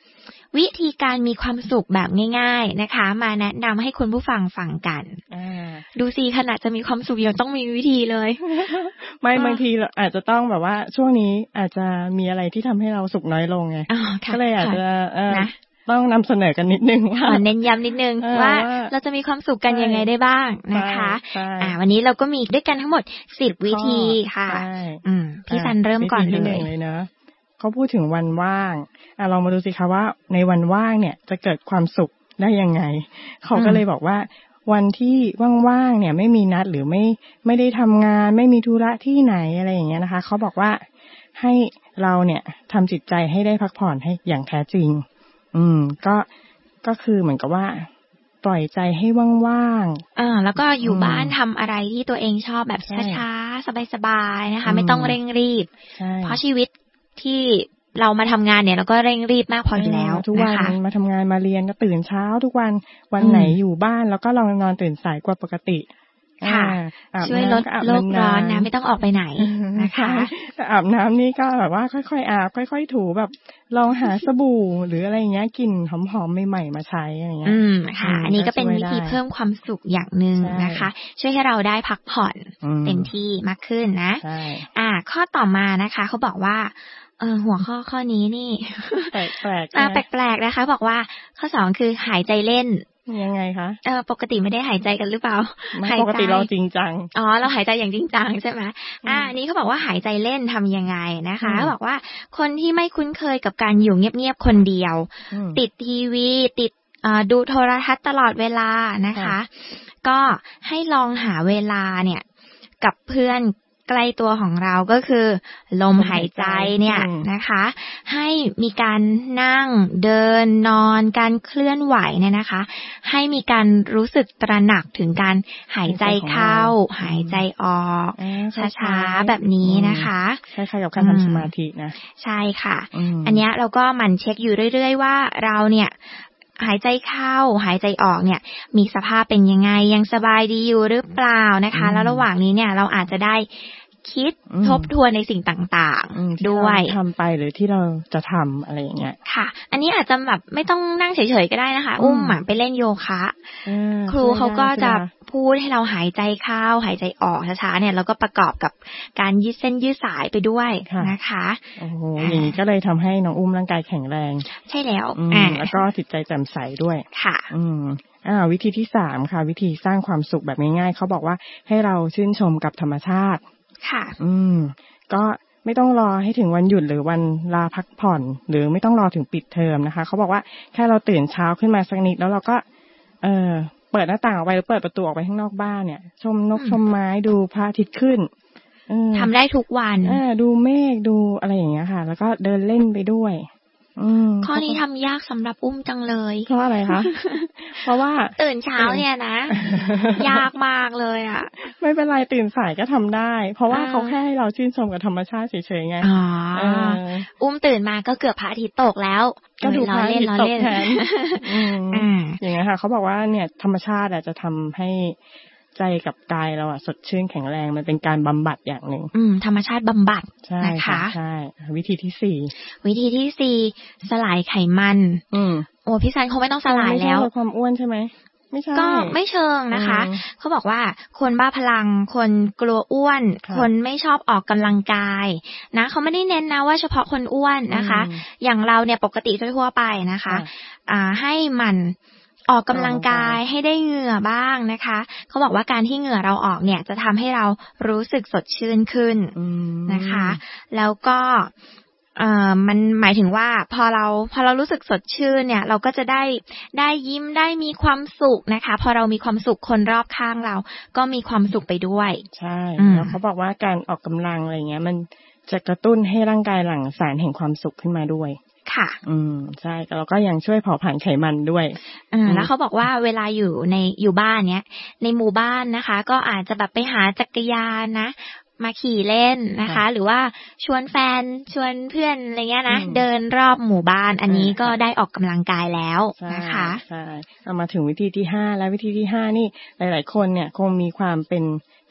วิธีการมีความสุขแบบง่ายๆนะคะมาแนะนำให้คุณผู้ฟังฟังกันดูสิขนาดจะมีความสุขยังต้องมีวิธีเลยไม่บางทีเราอาจจะต้องแบบว่าช่วงนี้อาจจะมีอะไรที่ทำให้เราสุขน้อยลงไงก็เลยอาจจะต้องนำเสนอกันนิดนึงว่าเน้นย้ำนิดนึงว่าเราจะมีความสุขกันยังไงได้บ้างนะคะอ่าวันนี้เราก็มีด้วยกันทั้งหมดสิบวิธีค่ะอืมพี่ซันเริ่มก่อนเลยเลยเนาะเขาพูดถึงวันว่างอ่ะลองมาดูสิคะว่าในวันว่างเนี่ยจะเกิดความสุขได้ยังไงเขาก็เลยบอกว่าวันที่ว่างๆเนี่ยไม่มีนัดหรือไม่ไม่ได้ทำงานไม่มีธุระที่ไหนอะไรอย่างเงี้ยนะคะเขาบอกว่าให้เราเนี่ยทำจิตใจให้ได้พักผ่อนให้อย่างแท้จริงอืมก็ก็คือเหมือนกับว่าปล่อยใจให้ว่างๆอ่าแล้วก็อยู่บ้านทำอะไรที่ตัวเองชอบแบบช้าๆสบายๆนะคะไม่ต้องเร่งรีบเพราะชีวิตที่เรามาทำงานเนี่ยเราก็เร่งรีบมากพออยู่แล้วทุกวันมาทำงานมาเรียนก็ตื่นเช้าทุกวันวันไหนอยู่บ้านแล้วก็ลองนอนตื่นสายกว่าปกติค่ะช่วยลดโลกร้อนนะไม่ต้องออกไปไหนนะคะอาบน้ำนี่ก็แบบว่าค่อยๆอาบค่อยๆถูแบบลองหาสบู่หรืออะไรเงี้ยกลิ่นหอมๆใหม่ๆมาใช้อะไรเงี้ยอืมค่ะอันนี้ก็เป็นวิธีเพิ่มความสุขอย่างนึงนะคะช่วยให้เราได้พักผ่อนเต็มที่มากขึ้นนะอ่าข้อต่อมานะคะเขาบอกว่าเออหัวข้อข้อนี้นี่แปลกๆอ่าแปลกๆนะคะบอกว่าข้อสองคือหายใจเล่นยังไงคะเออปกติไม่ได้หายใจกันหรือเปล่าปกติเราจริงจังอ๋อเราหายใจอย่างจริงจังใช่ไหมอ่าอันนี้เขาบอกว่าหายใจเล่นทำยังไงนะคะเขาบอกว่าคนที่ไม่คุ้นเคยกับการอยู่เงียบๆคนเดียวติดทีวีติดดูโทรทัศน์ตลอดเวลานะคะก็ให้ลองหาเวลาเนี่ยกับเพื่อนใกล้ตัวของเราก็คือลมหายใจเนี่ยนะคะให้มีการนั่งเดินนอนการเคลื่อนไหวเนี่ยนะคะให้มีการรู้สึกตระหนักถึงการหายใจเข้าหายใจออกช้าๆแบบนี้นะคะคล้ายๆกับการทำสมาธินะใช่ค่ะอันนี้เราก็หมั่นเช็คอยู่เรื่อยๆว่าเราเนี่ยหายใจเข้าหายใจออกเนี่ยมีสภาพเป็นยังไงยังสบายดีอยู่หรือเปล่านะคะแล้วระหว่างนี้เนี่ยเราอาจจะได้คิดทบทวนในสิ่งต่างๆด้วยทำไปหรือที่เราจะทำอะไรอย่างเงี้ยค่ะอันนี้อาจจะแบบไม่ต้องนั่งเฉยๆก็ได้นะคะอุ้มหมาไปเล่นโยคะครูเขาก็จะพูดให้เราหายใจเข้าหายใจออกช้าๆเนี่ยแล้วก็ประกอบกับการยืดเส้นยืดสายไปด้วยนะคะโอ้โหอย่างนี้ก็เลยทำให้น้องอุ้มร่างกายแข็งแรงใช่แล้วแล้วก็จิตใจแจ่มใสด้วยค่ะอืมอ่าวิธีที่สามค่ะวิธีสร้างความสุขแบบง่ายๆเขาบอกว่าให้เราชื่นชมกับธรรมชาติค่ะอืมก็ไม่ต้องรอให้ถึงวันหยุดหรือวันลาพักผ่อนหรือไม่ต้องรอถึงปิดเทอมนะคะเขาบอกว่าแค่เราตื่นเช้าขึ้นมาสักนิดแล้วเราก็เออเปิดหน้าต่างออกไปหรือเปิดประตูออกไปข้างนอกบ้านเนี่ยชมนกชมไม้ดูพระอาทิตย์ขึ้นทำได้ทุกวันเออดูเมฆดูอะไรอย่างเงี้ยค่ะแล้วก็เดินเล่นไปด้วยข้อนี้ทำยากสำหรับอุ้มจังเลยเพราะอะไรคะเพราะว่าตื่นเช้าเนี่ยนะยากมากเลยอ่ะไม่เป็นไรตื่นสายก็ทำได้เพราะว่าเขาแค่ให้เราชื่นชมกับธรรมชาติเฉยๆไงอ๋ออุ้มตื่นมาก็เกือบพระอาทิตย์ตกแล้วก็ดูพระอาทิตย์ตกแทนอย่างเงี้ยค่ะเขาบอกว่าเนี่ยธรรมชาติอาจจะทำให้ใจกับกายเราอ่ะสดชื่นแข็งแรงมันเป็นการบำบัดอย่างหนึ่งอืมธรรมชาติบำบัดนะคะใช่วิธีที่สี่วิธีที่สี่สลายไขมันอืมโอ้พี่ซันคงไม่ต้องสลายแล้วไม่ใช่ลดความอ้วนใช่ไหมไม่ใช่ก็ไม่เชิงนะคะเขาบอกว่าคนบ้าพลังคนกลัวอ้วนคนไม่ชอบออกกำลังกายนะเขาไม่ได้เน้นนะว่าเฉพาะคนอ้วนนะคะอย่างเราเนี่ยปกติทั่วไปนะคะอ่าให้มันออกกำลังกายให้ได้เหงื่อบ้างนะคะเขาบอกว่าการที่เหงื่อเราออกเนี่ยจะทำให้เรารู้สึกสดชื่นขึ้นนะคะแล้วก็เอ่อมันหมายถึงว่าพอเราพอเรารู้สึกสดชื่นเนี่ยเราก็จะได้ได้ยิ้มได้มีความสุขนะคะพอเรามีความสุขคนรอบข้างเราก็มีความสุขไปด้วยใช่แล้วเขาบอกว่าการออกกำลังอะไรเงี้ยมันจะกระตุ้นให้ร่างกายหลั่งสารแห่งความสุขขึ้นมาด้วยค่ะอืมใช่แล้วก็ยังช่วยเผาผลาญไขมันด้วยอืมแล้วเขาบอกว่าเวลาอยู่ในอยู่บ้านเนี้ยในหมู่บ้านนะคะก็อาจจะแบบไปหาจักรยานนะมาขี่เล่นนะคะหรือว่าชวนแฟนชวนเพื่อนอะไรเงี้ยนะเดินรอบหมู่บ้านอันนี้ก็ได้ออกกำลังกายแล้วนะคะใช่เอามาถึงวิธีที่ห้าแล้ววิธีที่ห้านี่หลายๆคนเนี่ยคงมีความเป็น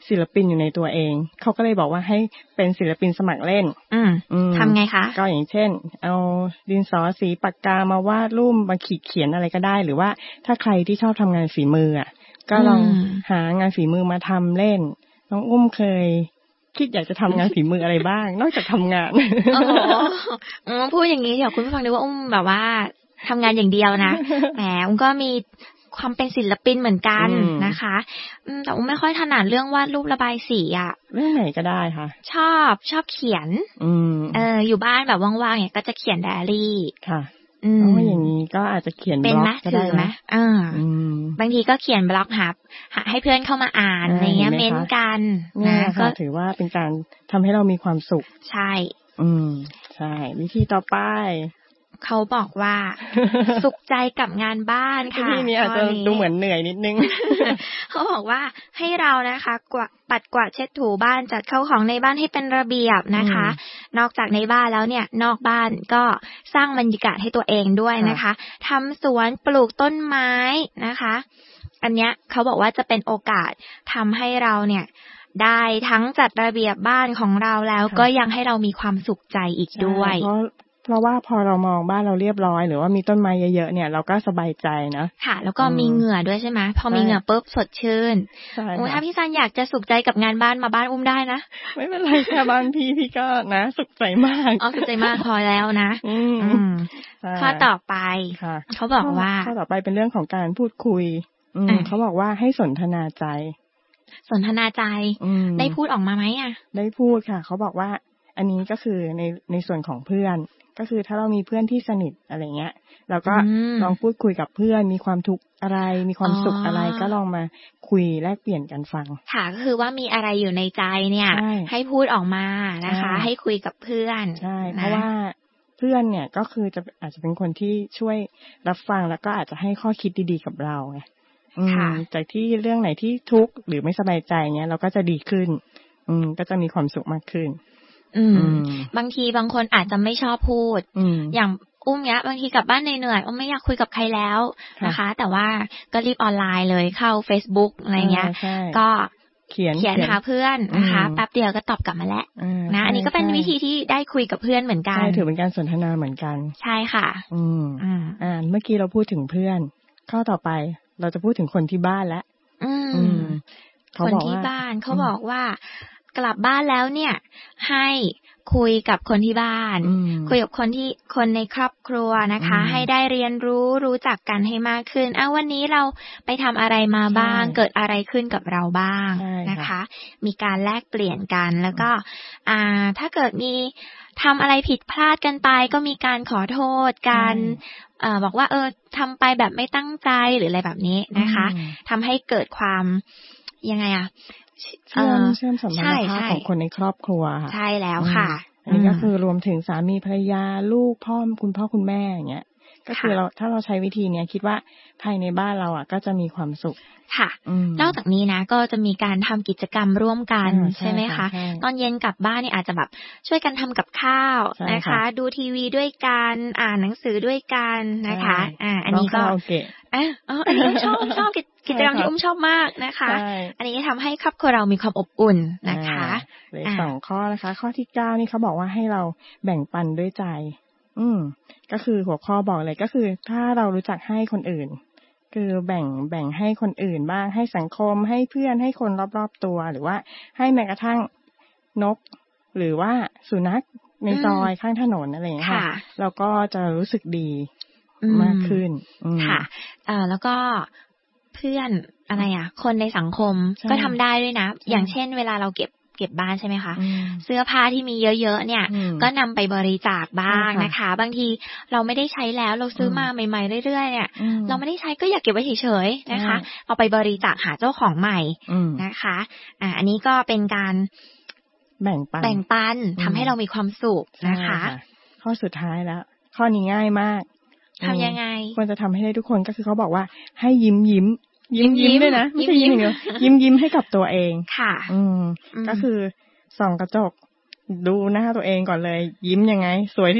ศิลปินอยู่ในตัวเองเขาก็เลยบอกว่าให้เป็นศิลปินสมัครเล่นอืมทำไงคะก็อย่างเช่นเอาดินสอสีปากกามาวาดรูปมาขีดเขียนอะไรก็ได้หรือว่าถ้าใครที่ชอบทำงานฝีมืออ่ะก็ลองหางานฝีมือมาทำเล่นน้องอุ้มเคยคิดอยากจะทำงานฝีมืออะไรบ้างนอกจากทำงานโอ้โหพูดอย่างนี้เดี๋ยวคุณผู้ฟังนึกว่าอุ้มแบบว่าทำงานอย่างเดียวนะแหมอุ้มก็มีความเป็นศิลปินเหมือนกันนะคะแต่อุ้มไม่ค่อยถนัดเรื่องวาดรูประบายสีอ่ะเรื่องไหนก็ได้ค่ะชอบชอบเขียนเอออยู่บ้านแบบว่างๆเนี่ยก็จะเขียนไดอารี่ค่ะอืมอย่างนี้ก็อาจจะเขียนบล็อกก็ได้นะอ่าบางทีก็เขียนบล็อกครับให้เพื่อนเข้ามาอ่านอะไรเงี้ยเม้นกันนะก็ถือว่าเป็นการทำให้เรามีความสุขใช่อืมใช่วิธีต่อไปเขาบอกว่าสุขใจกับงานบ้านค่ะที่นี้อาจจะดูเหมือนเหนื่อยนิดนึงเขาบอกว่าให้เรานะคะกวาดปัดกวาดเช็ดถูบ้านจัดเข้าของในบ้านให้เป็นระเบียบนะคะนอกจากในบ้านแล้วเนี่ยนอกบ้านก็สร้างบรรยากาศให้ตัวเองด้วยนะคะทำสวนปลูกต้นไม้นะคะอันเนี้ยเขาบอกว่าจะเป็นโอกาสทำให้เราเนี่ยได้ทั้งจัดระเบียบบ้านของเราแล้วก็ยังให้เรามีความสุขใจอีกด้วยเพราะว่าพอเรามองบ้านเราเรียบร้อยหรือว่ามีต้นไม้เยอะๆเนี่ยเราก็สบายใจนะค่ะแล้วก็มีเหงื่อด้วยใช่ไหมพอมีเหงื่อปุ๊บสดชื่นโอ้ถ้าพี่ซันอยากจะสุขใจกับงานบ้านมาบ้านอุ้มได้นะไม่เป็นไรแค่บ้านพี่พี่ก็นะสุขใจมากอ๋อสุขใจมากพอแล้วนะอืมข้อต่อไปเขาบอกว่าข้อต่อไปเป็นเรื่องของการพูดคุยเขาบอกว่าให้สนทนาใจสนทนาใจได้พูดออกมาไหมอ่ะได้พูดค่ะเขาบอกว่าอันนี้ก็คือในในส่วนของเพื่อนก็คือถ้าเรามีเพื่อนที่สนิทอะไรเงี้ยเราก็ลองพูดคุยกับเพื่อนมีความทุกข์อะไรมีความสุขอะไรก็ลองมาคุยแลกเปลี่ยนกันฟังค่ะก็คือว่ามีอะไรอยู่ในใจเนี่ยให้พูดออกมานะคะให้คุยกับเพื่อนใช่เพราะว่าเพื่อนเนี่ยก็คือจะอาจจะเป็นคนที่ช่วยรับฟังแล้วก็อาจจะให้ข้อคิดดีๆกับเราไงจากที่เรื่องไหนที่ทุกข์หรือไม่สบายใจเนี้ยเราก็จะดีขึ้นอืมก็จะมีความสุขมากขึ้นอืมบางทีบางคนอาจจะไม่ชอบพูดอย่างอุ้มเนี้ยบางทีกลับบ้านเหนื่อยๆอุ้มไม่อยากคุยกับใครแล้วนะคะแต่ว่าก็รีบออนไลน์เลยเข้า Facebook อะไรเงี้ยก็เขียนเขียนหาเพื่อนนะคะแป๊บเดียวก็ตอบกลับมาแล้วนะอันนี้ก็เป็นวิธีที่ได้คุยกับเพื่อนเหมือนกันใช่ถือเป็นการสนทนาเหมือนกันใช่ค่ะอืมอ่าเมื่อกี้เราพูดถึงเพื่อนข้อต่อไปเราจะพูดถึงคนที่บ้านแล้วอืมคนที่บ้านเขาบอกว่ากลับบ้านแล้วเนี่ยให้คุยกับคนที่บ้านคุยกับคนที่คนในครอบครัวนะคะให้ได้เรียนรู้รู้จักกันให้มากขึ้นอ้าววันนี้เราไปทำอะไรมาบ้างเกิดอะไรขึ้นกับเราบ้างนะคะมีการแลกเปลี่ยนกันแล้วก็อ่าถ้าเกิดมีทำอะไรผิดพลาดกันไปก็มีการขอโทษกันเอ่อบอกว่าเออทำไปแบบไม่ตั้งใจหรืออะไรแบบนี้นะคะทำให้เกิดความยังไงอะเชื่อมเชื่อมสัมพันธภาพของคนในครอบครัวใช่แล้วค่ะอันนี้ก็คือรวมถึงสามีภรรยาลูกพ่อคุณพ่อคุณแม่อย่างเงี้ยก็คือเราถ้าเราใช้วิธีเนี้ยคิดว่าภายในบ้านเราอ่ะก็จะมีความสุขค่ะนอกจากนี้นะก็จะมีการทำกิจกรรมร่วมกันใช่ไหมคะตอนเย็นกลับบ้านเนี่ยอาจจะแบบช่วยกันทำกับข้าวนะคะดูทีวีด้วยกันอ่านหนังสือด้วยกันนะคะอ่าอันนี้ก็อ่ะอันนี้ชอบชอบกิจกรรมที่อุ้มชอบมากนะคะอันนี้ทำให้ครอบครัวเรามีความอบอุ่นนะคะเลยสองข้อนะคะข้อที่เก้านี่เขาบอกว่าให้เราแบ่งปันด้วยใจอืมก็คือหัวข้อบอกเลยก็คือถ้าเรารู้จักให้คนอื่นคือแบ่งแบ่งให้คนอื่นบ้างให้สังคมให้เพื่อนให้คนรอบๆตัวหรือว่าให้แม้กระทั่งนกหรือว่าสุนัขในซอยข้างถนนอะไรอย่างเงี้ยค่ะเราก็จะรู้สึกดีมากขึ้นค่ะเอ่อแล้วก็เพื่อนอะไรอ่ะคนในสังคมก็ทำได้ด้วยนะอย่างเช่นเวลาเราเก็บเก็บบ้านใช่ไหมคะเสื้อผ้าที่มีเยอะๆเนี่ยก็นำไปบริจาคบ้างนะคะบางทีเราไม่ได้ใช้แล้วเราซื้อมาใหม่ๆเรื่อยๆเนี่ยเราไม่ได้ใช้ก็อยากเก็บไว้เฉยๆนะคะเอาไปบริจาคหาเจ้าของใหม่นะคะอ่าอันนี้ก็เป็นการแบ่งปันแบ่งปันทำให้เรามีความสุขนะคะข้อสุดท้ายแล้วข้อนี้ง่ายมากทำยังไงควรจะทำให้ได้ทุกคนก็คือเขาบอกว่าให้ยิ้มยิ้มยิ้มยิ้มด้วยนะไม่ใช่ยิ้มอย่างเดียวยิ้มยิ้มให้กับตัวเองค่ะอืมก็คือส่องกระจกดูหน้าตัวเองก่อนเลยยิ้มยังไงสวยที่สุด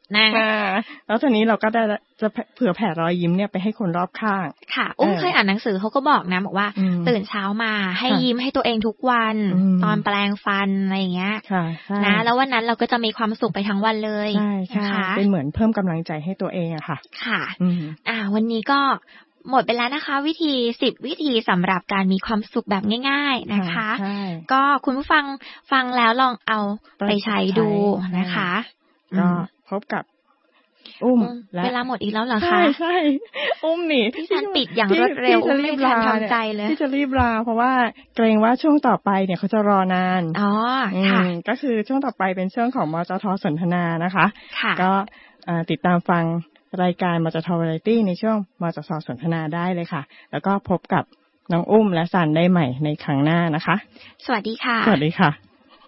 นะแล้วทีนี้เราก็ได้จะเผื่อแผ่รอยยิ้มเนี่ยไปให้คนรอบข้างค่ะอุ้มเคยอ่านหนังสือเขาก็บอกนะบอกว่าตื่นเช้ามาให้ยิ้มให้ตัวเองทุกวันตอนแปรงฟันอะไรอย่างเงี้ยนะแล้ววันนั้นเราก็จะมีความสุขไปทั้งวันเลยนะคะเป็นเหมือนเพิ่มกำลังใจให้ตัวเองอะค่ะค่ะอ่าวันนี้ก็หมดไปแล้วนะคะวิธีสิบวิธีสำหรับการมีความสุขแบบง่ายๆนะคะก็คุณผู้ฟังฟังแล้วลองเอาไปใช้ดูนะคะก็พบกับอุ้มเวลาหมดอีกแล้วเหรอคะใช่ใช่อุ้มนี่ที่ฉันปิดอย่างรวดเร็วอุ้มไม่ทันทำใจเลยที่จะรีบลาเพราะว่าเกรงว่าช่วงต่อไปเนี่ยเขาจะรอนานอ๋อค่ะก็คือช่วงต่อไปเป็นช่วงของมจท.สนทนานะคะก็ติดตามฟังรายการมจท. วาไรตี้ในช่วงมจท.สนทนาได้เลยค่ะแล้วก็พบกับน้องอุ้มและสันได้ใหม่ในครั้งหน้านะคะสวัสดีค่ะสวัสดีค่ะ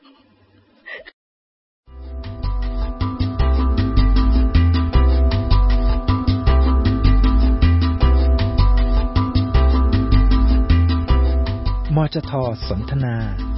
มจท.สนทนา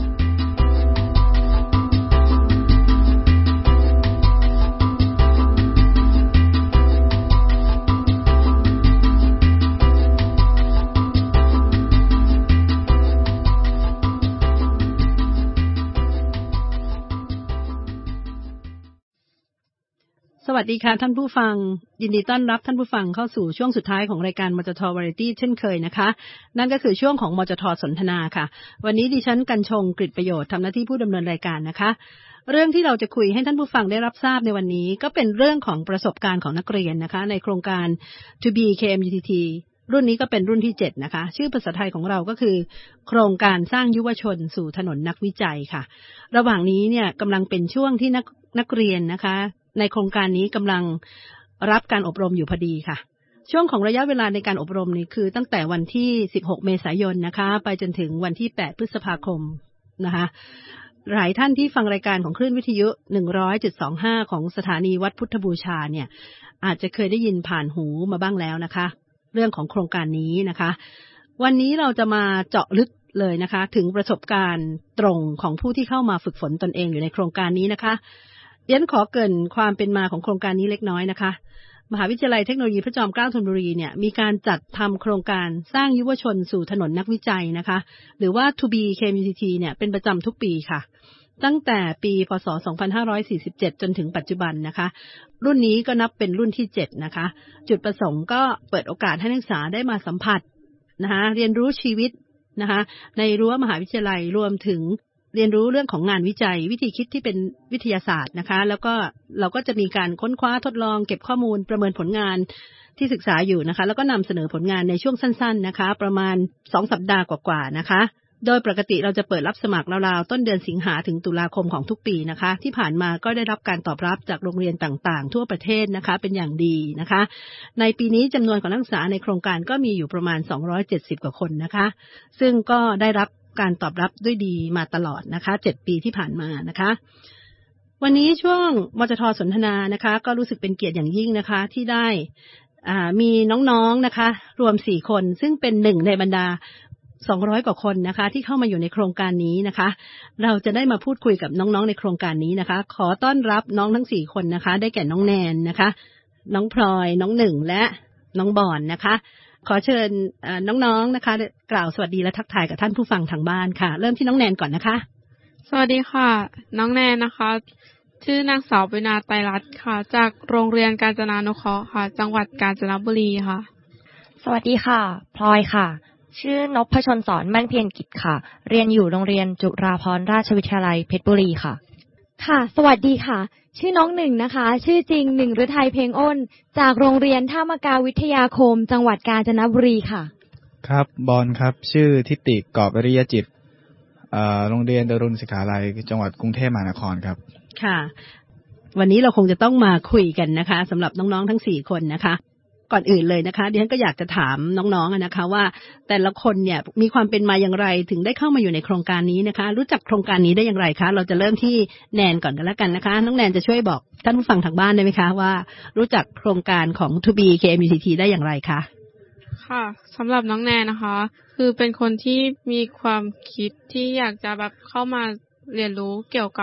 สวัสดีค่ะท่านผู้ฟังยินดีต้อนรับท่านผู้ฟังเข้าสู่ช่วงสุดท้ายของรายการมจท.วาไรตี้เช่นเคยนะคะนั่นก็คือช่วงของมจท.สนทนาค่ะวันนี้ดิฉันกัญชงกฤษประโยชน์ทำหน้าที่ผู้ดำเนินรายการนะคะเรื่องที่เราจะคุยให้ท่านผู้ฟังได้รับทราบในวันนี้ก็เป็นเรื่องของประสบการณ์ของนักเรียนนะคะในโครงการ ทู บี เค เอ็ม ยู ที ที รุ่นนี้ก็เป็นรุ่นที่เจ็ดนะคะชื่อภาษาไทยของเราก็คือโครงการสร้างยุวชนสู่ถนนนักวิจัยค่ะระหว่างนี้เนี่ยกำลังเป็นช่วงที่นักนักเรียนนะคะในโครงการนี้กำลังรับการอบรมอยู่พอดีค่ะช่วงของระยะเวลาในการอบรมนี่คือตั้งแต่วันที่สิบหกเมษายนนะคะไปจนถึงวันที่แปดพฤษภาคมนะคะหลายท่านที่ฟังรายการของคลื่นวิทยุ หนึ่งร้อยจุดสองห้า ของสถานีวัดพุทธบูชาเนี่ยอาจจะเคยได้ยินผ่านหูมาบ้างแล้วนะคะเรื่องของโครงการนี้นะคะวันนี้เราจะมาเจาะลึกเลยนะคะถึงประสบการณ์ตรงของผู้ที่เข้ามาฝึกฝนตนเองอยู่ในโครงการนี้นะคะเรียนขอเกริ่นความเป็นมาของโครงการนี้เล็กน้อยนะคะมหาวิทยาลัยเทคโนโลยีพระจอมเกล้าธนบุรีเนี่ยมีการจัดทำโครงการสร้างยุวชนสู่ถนนนักวิจัยนะคะหรือว่า ทู บี เค เอ็ม ยู ที ที เนี่ยเป็นประจำทุกปีค่ะตั้งแต่ปีพ.ศ. สองพันห้าร้อยสี่สิบเจ็ดจนถึงปัจจุบันนะคะรุ่นนี้ก็นับเป็นรุ่นที่เจ็ดนะคะจุดประสงค์ก็เปิดโอกาสให้นักศึกษาได้มาสัมผัสนะคะเรียนรู้ชีวิตนะคะในรั้วมหาวิทยาลัยรวมถึงเรียนรู้เรื่องของงานวิจัยวิธีคิดที่เป็นวิทยาศาสตร์นะคะแล้วก็เราก็จะมีการค้นคว้าทดลองเก็บข้อมูลประเมินผลงานที่ศึกษาอยู่นะคะแล้วก็นำเสนอผลงานในช่วงสั้นๆนะคะประมาณสองสัปดาห์กว่าๆนะคะโดยปกติเราจะเปิดรับสมัครราวๆต้นเดือนสิงหาถึงตุลาคมของทุกปีนะคะที่ผ่านมาก็ได้รับการตอบรับจากโรงเรียนต่างๆทั่วประเทศนะคะเป็นอย่างดีนะคะในปีนี้จำนวนของนักศึกษาในโครงการก็มีอยู่ประมาณสองร้อยเจ็ดสิบกว่าคนนะคะซึ่งก็ได้รับการตอบรับด้วยดีมาตลอดนะคะเจ็ดปีที่ผ่านมานะคะวันนี้ช่วงมจท.สนทนานะคะก็รู้สึกเป็นเกียรติอย่างยิ่งนะคะที่ได้อ่ามีน้องๆนะคะรวมสี่คนซึ่งเป็นหนึ่งในบรรดาสองร้อยกว่าคนนะคะที่เข้ามาอยู่ในโครงการนี้นะคะเราจะได้มาพูดคุยกับน้องๆในโครงการนี้นะคะขอต้อนรับน้องทั้งสี่คนนะคะได้แก่น้องแนนนะคะน้องพลอยน้องหนึ่งและน้องบอนนะคะขอเชิญน้องๆนะคะกล่าวสวัสดีและทักทายกับท่านผู้ฟังทางบ้านค่ะเริ่มที่น้องแนนก่อนนะคะสวัสดีค่ะน้องแนนนะคะชื่อนางสาวปวีณาไตรรัตน์ค่ะจากโรงเรียนกาญจนานุเคราะห์ค่ะจังหวัดกาญจนบุรีค่ะสวัสดีค่ะพลอยค่ะชื่อนพชนสอนมั่นเพียรกิจค่ะเรียนอยู่โรงเรียนจุฬาภรณราชวิทยาลัยเพชรบุรีค่ะค่ะสวัสดีค่ะชื่อน้องหนึ่งนะคะชื่อจริงหนึ่งฤทัยเพ็งอ้นจากโรงเรียนท่ามกาวิทยาคมจังหวัดกาญจนบุรีค่ะครับบอลครับชื่อทิติกอบวิริยจิตเอ่อโรงเรียนดรุณศิขาลัยจังหวัดกรุงเทพมหานครครับค่ะวันนี้เราคงจะต้องมาคุยกันนะคะสำหรับน้องๆทั้งสี่คนนะคะก่อนอื่นเลยนะคะดิฉันก็อยากจะถามน้องๆนะคะว่าแต่ละคนเนี่ยมีความเป็นมาอย่างไรถึงได้เข้ามาอยู่ในโครงการนี้นะคะรู้จักโครงการนี้ได้อย่างไรคะเราจะเริ่มที่แนนก่อนกันแล้วกันนะคะน้องแนนจะช่วยบอกท่านผู้ฟังทางบ้านได้ไหมคะว่ารู้จักโครงการของ ทู บี เค เอ็ม ยู ที ที ได้อย่างไรคะค่ะสำหรับน้องแนนนะคะคือเป็นคนที่มีความคิดที่อยากจะแบบเข้ามาเรียนรู้เกี่ยวกับ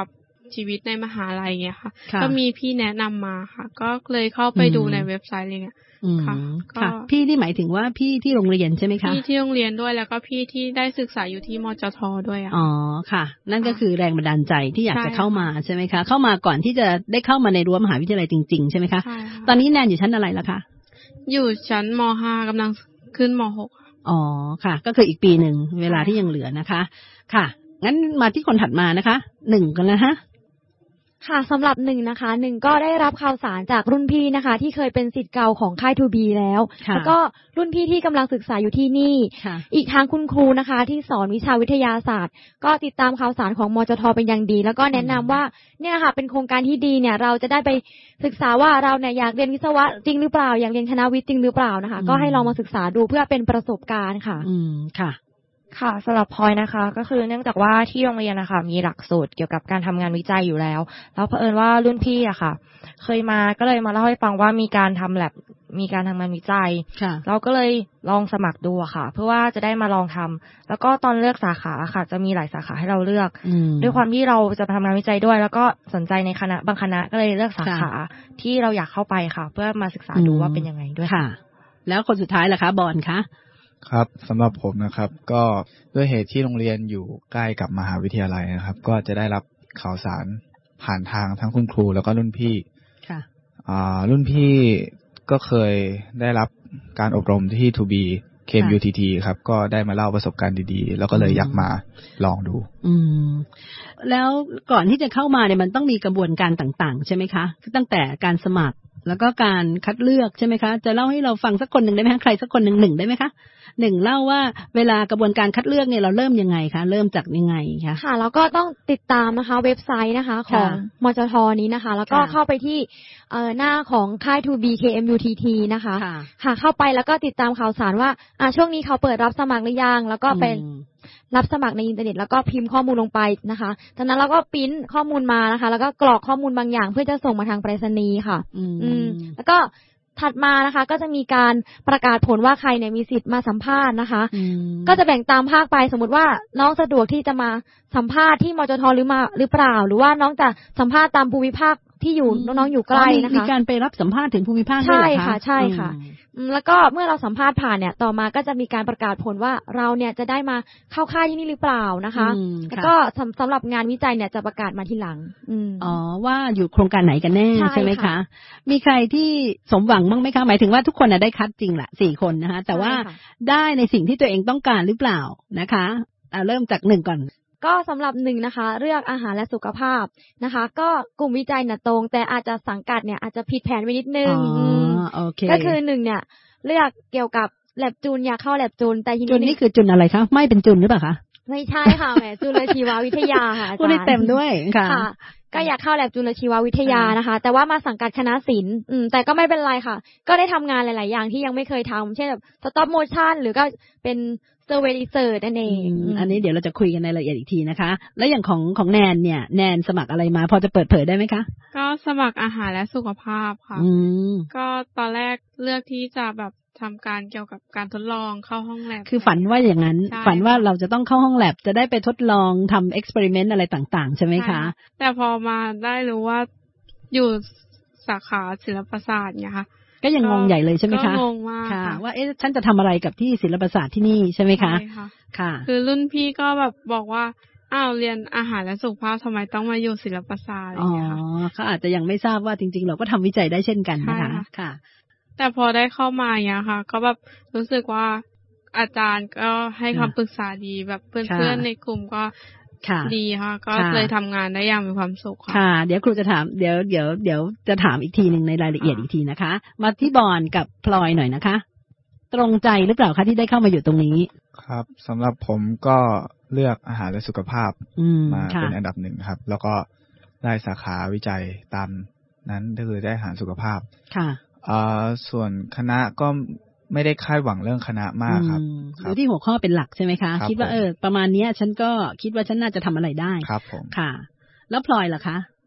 ชีวิตในมหาลัยเงี้ยค่ะก็มีพี่แนะนำมาค่ะก็เลยเข้าไปดูในเว็บไซต์อะไรเงี้ยค่ะค่ะพี่นี่หมายถึงว่าพี่ที่โรงเรียนใช่ไหมคะพี่ที่โรงเรียนด้วยแล้วก็พี่ที่ได้ศึกษาอยู่ที่มจทด้วยอ่ะอ๋อค่ะนั่นก็คือแรงบันดาลใจที่อยากจะเข้ามาใช่ไหมคะเข้ามาก่อนที่จะได้เข้ามาในรั้วมหาวิทยาลัยจริงๆใช่ไหมคะตอนนี้แนนอยู่ชั้นอะไรล่ะคะอยู่ชั้นม.ห้ากำลังขึ้นม.หกอ๋อค่ะก็คืออีกปีหนึ่งเวลาที่ยังเหลือนะคะค่ะงั้นมาที่คนถัดมานะคะหนึ่งกันแล้วฮะค่ะสำหรับหนึ่งนะคะหนึ่งก็ได้รับข่าวสารจากรุ่นพี่นะคะที่เคยเป็นศิษย์เก่าของค่าย ทู บี แล้วแล้วก็รุ่นพี่ที่กำลังศึกษาอยู่ที่นี่อีกทางคุณครูนะคะที่สอนวิชาวิทยาศาสตร์ก็ติดตามข่าวสารของมจทเป็นอย่างดีแล้วก็แนะนำว่าเนี่ยค่ะเป็นโครงการที่ดีเนี่ยเราจะได้ไปศึกษาว่าเราเนี่ยอยากเรียนวิศวะจริงหรือเปล่าอยากเรียนคณะวิทย์จริงหรือเปล่านะคะก็ให้ลองมาศึกษาดูเพื่อเป็นประสบการณ์ค่ะอืมค่ะค่ะสำหรับพลอยนะคะก็คือเนื่องจากว่าที่โรงเรียนนะคะมีหลักสูตรเกี่ยวกับการทำงานวิจัยอยู่แล้วแล้วเผอิญว่ารุ่นพี่อะค่ะเคยมาก็เลยมาเล่าให้ฟังว่ามีการทำแลบมีการทำงานวิจัยเราก็เลยลองสมัครดูอะค่ะเพื่อว่าจะได้มาลองทำแล้วก็ตอนเลือกสาขาค่ะจะมีหลายสาขาให้เราเลือกด้วยความที่เราจะทำงานวิจัยด้วยแล้วก็สนใจในคณะบางคณะก็เลยเลือกสาขาที่เราอยากเข้าไปค่ะเพื่อมาศึกษาดูว่าเป็นยังไงด้วยค่ะแล้วคนสุดท้ายล่ะคะบอลคะครับสำหรับผมนะครับก็ด้วยเหตุที่โรงเรียนอยู่ใกล้กับมหาวิทยาลัยนะครับก็จะได้รับข่าวสารผ่านทางทั้งคุณครูแล้วก็รุ่นพี่ค่ะอ่ารุ่นพี่ก็เคยได้รับการอบรมที่ ทู บี เค เอ็ม ยู ที ที ครับก็ได้มาเล่าประสบการณ์ดีๆแล้วก็เลยอยากมาลองดูอืมแล้วก่อนที่จะเข้ามาเนี่ยมันต้องมีกระบวนการต่างๆใช่ไหมคะตั้งแต่การสมัครแล้วก็การคัดเลือกใช่ไหมคะจะเล่าให้เราฟังสักคนหนึ่งได้ไหมคะใครสักคนหนึ่งหนึ่งได้ไหมคะหนึ่งเล่าว่าเวลากระบวนการคัดเลือกเนี่ยเราเริ่มยังไงคะเริ่มจากยังไงคะค่ะแล้วก็ต้องติดตามนะคะเว็บไซต์นะคะของมจทนี้นะคะแล้วก็เข้าไปที่เอ่อหน้าของค่าย ทู บี เค เอ็ม ยู ที ที นะคะค่ะเข้าไปแล้วก็ติดตามข่าวสารว่าอ่าช่วงนี้เขาเปิดรับสมัครหรือยังแล้วก็เป็นรับสมัครในอินเทอร์เน็ตแล้วก็พิมพ์ข้อมูลลงไปนะคะจากนั้นเราก็ปริ้นข้อมูลมานะคะแล้วก็กรอกข้อมูลบางอย่างเพื่อจะส่งมาทางไปรษณีย์ค่ะอืมแล้วก็ถัดมานะคะก็จะมีการประกาศผลว่าใครเนี่ยมีสิทธิ์มาสัมภาษณ์นะคะก็จะแบ่งตามภาคไปสมมติว่าน้องสะดวกที่จะมาสัมภาษณ์ที่มจทหรือมาหรือเปล่าหรือว่าน้องจะสัมภาษณ์ตามภูมิภาคที่อยู่น้องๆอยู่ใกล้นะคะมีการไปรับสัมภาษณ์ถึงภูมิภาคด้วยเหรอคะใช่ค่ะใช่ค่ะแล้วก็เมื่อเราสัมภาษณ์ผ่านเนี่ยต่อมาก็จะมีการประกาศผลว่าเราเนี่ยจะได้มาเข้าค่ายที่นี่หรือเปล่านะคะแล้วก็สำหรับงานวิจัยเนี่ยจะประกาศมาทีหลังอ๋อว่าอยู่โครงการไหนกันแน่ใช่ไหมคะมีใครที่สมหวังบ้างไหมคะหมายถึงว่าทุกคนได้คัดจริงแหละสี่คนนะคะแต่ว่าได้ในสิ่งที่ตัวเองต้องการหรือเปล่านะคะเริ่มจากหนึ่งก่อนก็สำหรับหนึ่งนะคะเลือกอาหารและสุขภาพนะคะก็กลุ่มวิจัยน่ะตรงแต่อาจจะสังกัดเนี่ยอาจจะผิดแผนไปนิดนึงก็คือหนึ่งเนี่ยเลือกเกี่ยวกับแลบจูนอยากเข้าแลบจูนแต่ทีนี้จูนนี่คือจูนอะไรคะไม่เป็นจูนหรือเปล่าคะไม่ใช่ค่ะแหมจุลชีววิทยาค่ะอาจารย์พูดได้เต็มด้วยค่ะก็อยากเข้าแลบจุลชีววิทยานะคะแต่ว่ามาสังกัดคณะศิลป์แต่ก็ไม่เป็นไรค่ะก็ได้ทำงานหลายๆอย่างที่ยังไม่เคยทำเช่นแบบสต็อปโมชั่นหรือก็เป็นเซอร์เวย์รีเสิร์ชนั่นเองอันนี้เดี๋ยวเราจะคุยกันในรายละเอียดอีกทีนะคะแล้วอย่างของของแนนเนี่ยแนนสมัครอะไรมาพอจะเปิดเผยได้ไหมคะก็สมัครอาหารและสุขภาพค่ะก็ตอนแรกเลือกที่จะแบบทำการเกี่ยวกับการทดลองเข้าห้องแลบคือฝันว่าอย่างนั้นฝันว่าเราจะต้องเข้าห้องแลบจะได้ไปทดลองทำเอ็กซ์เพริเมนต์อะไรต่างๆใช่ไหมคะแต่พอมาได้รู้ว่าอยู่สาขาศิลปศาสตร์เนี่ยค่ะก็ยังงงใหญ่เลยใช่ไหมคะก็งงมากค่ะว่าเอ๊ะฉันจะทำอะไรกับที่ศิลปศาสตร์ที่นี่ใช่ไหมคะใช่ค่ะค่ะคือรุ่นพี่ก็แบบบอกว่าอ้าวเรียนอาหารและสุขภาพทำไมต้องมาอยู่ศิลปศาสตร์อย่างเงี้ยค่ะอ๋อเขาอาจจะยังไม่ทราบว่าจริงๆเราก็ทำวิจัยได้เช่นกันนะคะค่ะแต่พอได้เข้ามาอย่างเงี้ยค่ะก็แบบรู้สึกว่าอาจารย์ก็ให้คำปรึกษาดีแบบเพื่อนๆในกลุ่มก็ดีค่ะก็เลยทำงานได้อย่างมีความสุขค่ะค่ะเดี๋ยวครูจะถามเดี๋ยวเดี๋ยวเดี๋ยวจะถามอีกทีหนึ่งในรายละเอียดอีกทีนะคะมาที่บอลกับพลอยหน่อยนะคะตรงใจหรือเปล่าคะที่ได้เข้ามาอยู่ตรงนี้ครับสำหรับผมก็เลือกอาหารและสุขภาพมาเป็นอันดับหนึ่งครับแล้วก็ได้สาขาวิจัยตามนั้นก็คือได้อาหารสุขภาพค่ะส่วนคณะก็ไม่ได้คาดหวังเรื่องคณะมากครับดูที่หัวข้อเป็นหลักใช่ไหมคะคิดว่าเออประมาณนี้ฉันก็คิดว่าฉันน่าจะทำอะไรได้ครับผมค่ะแล้วพลอยล่ะคะ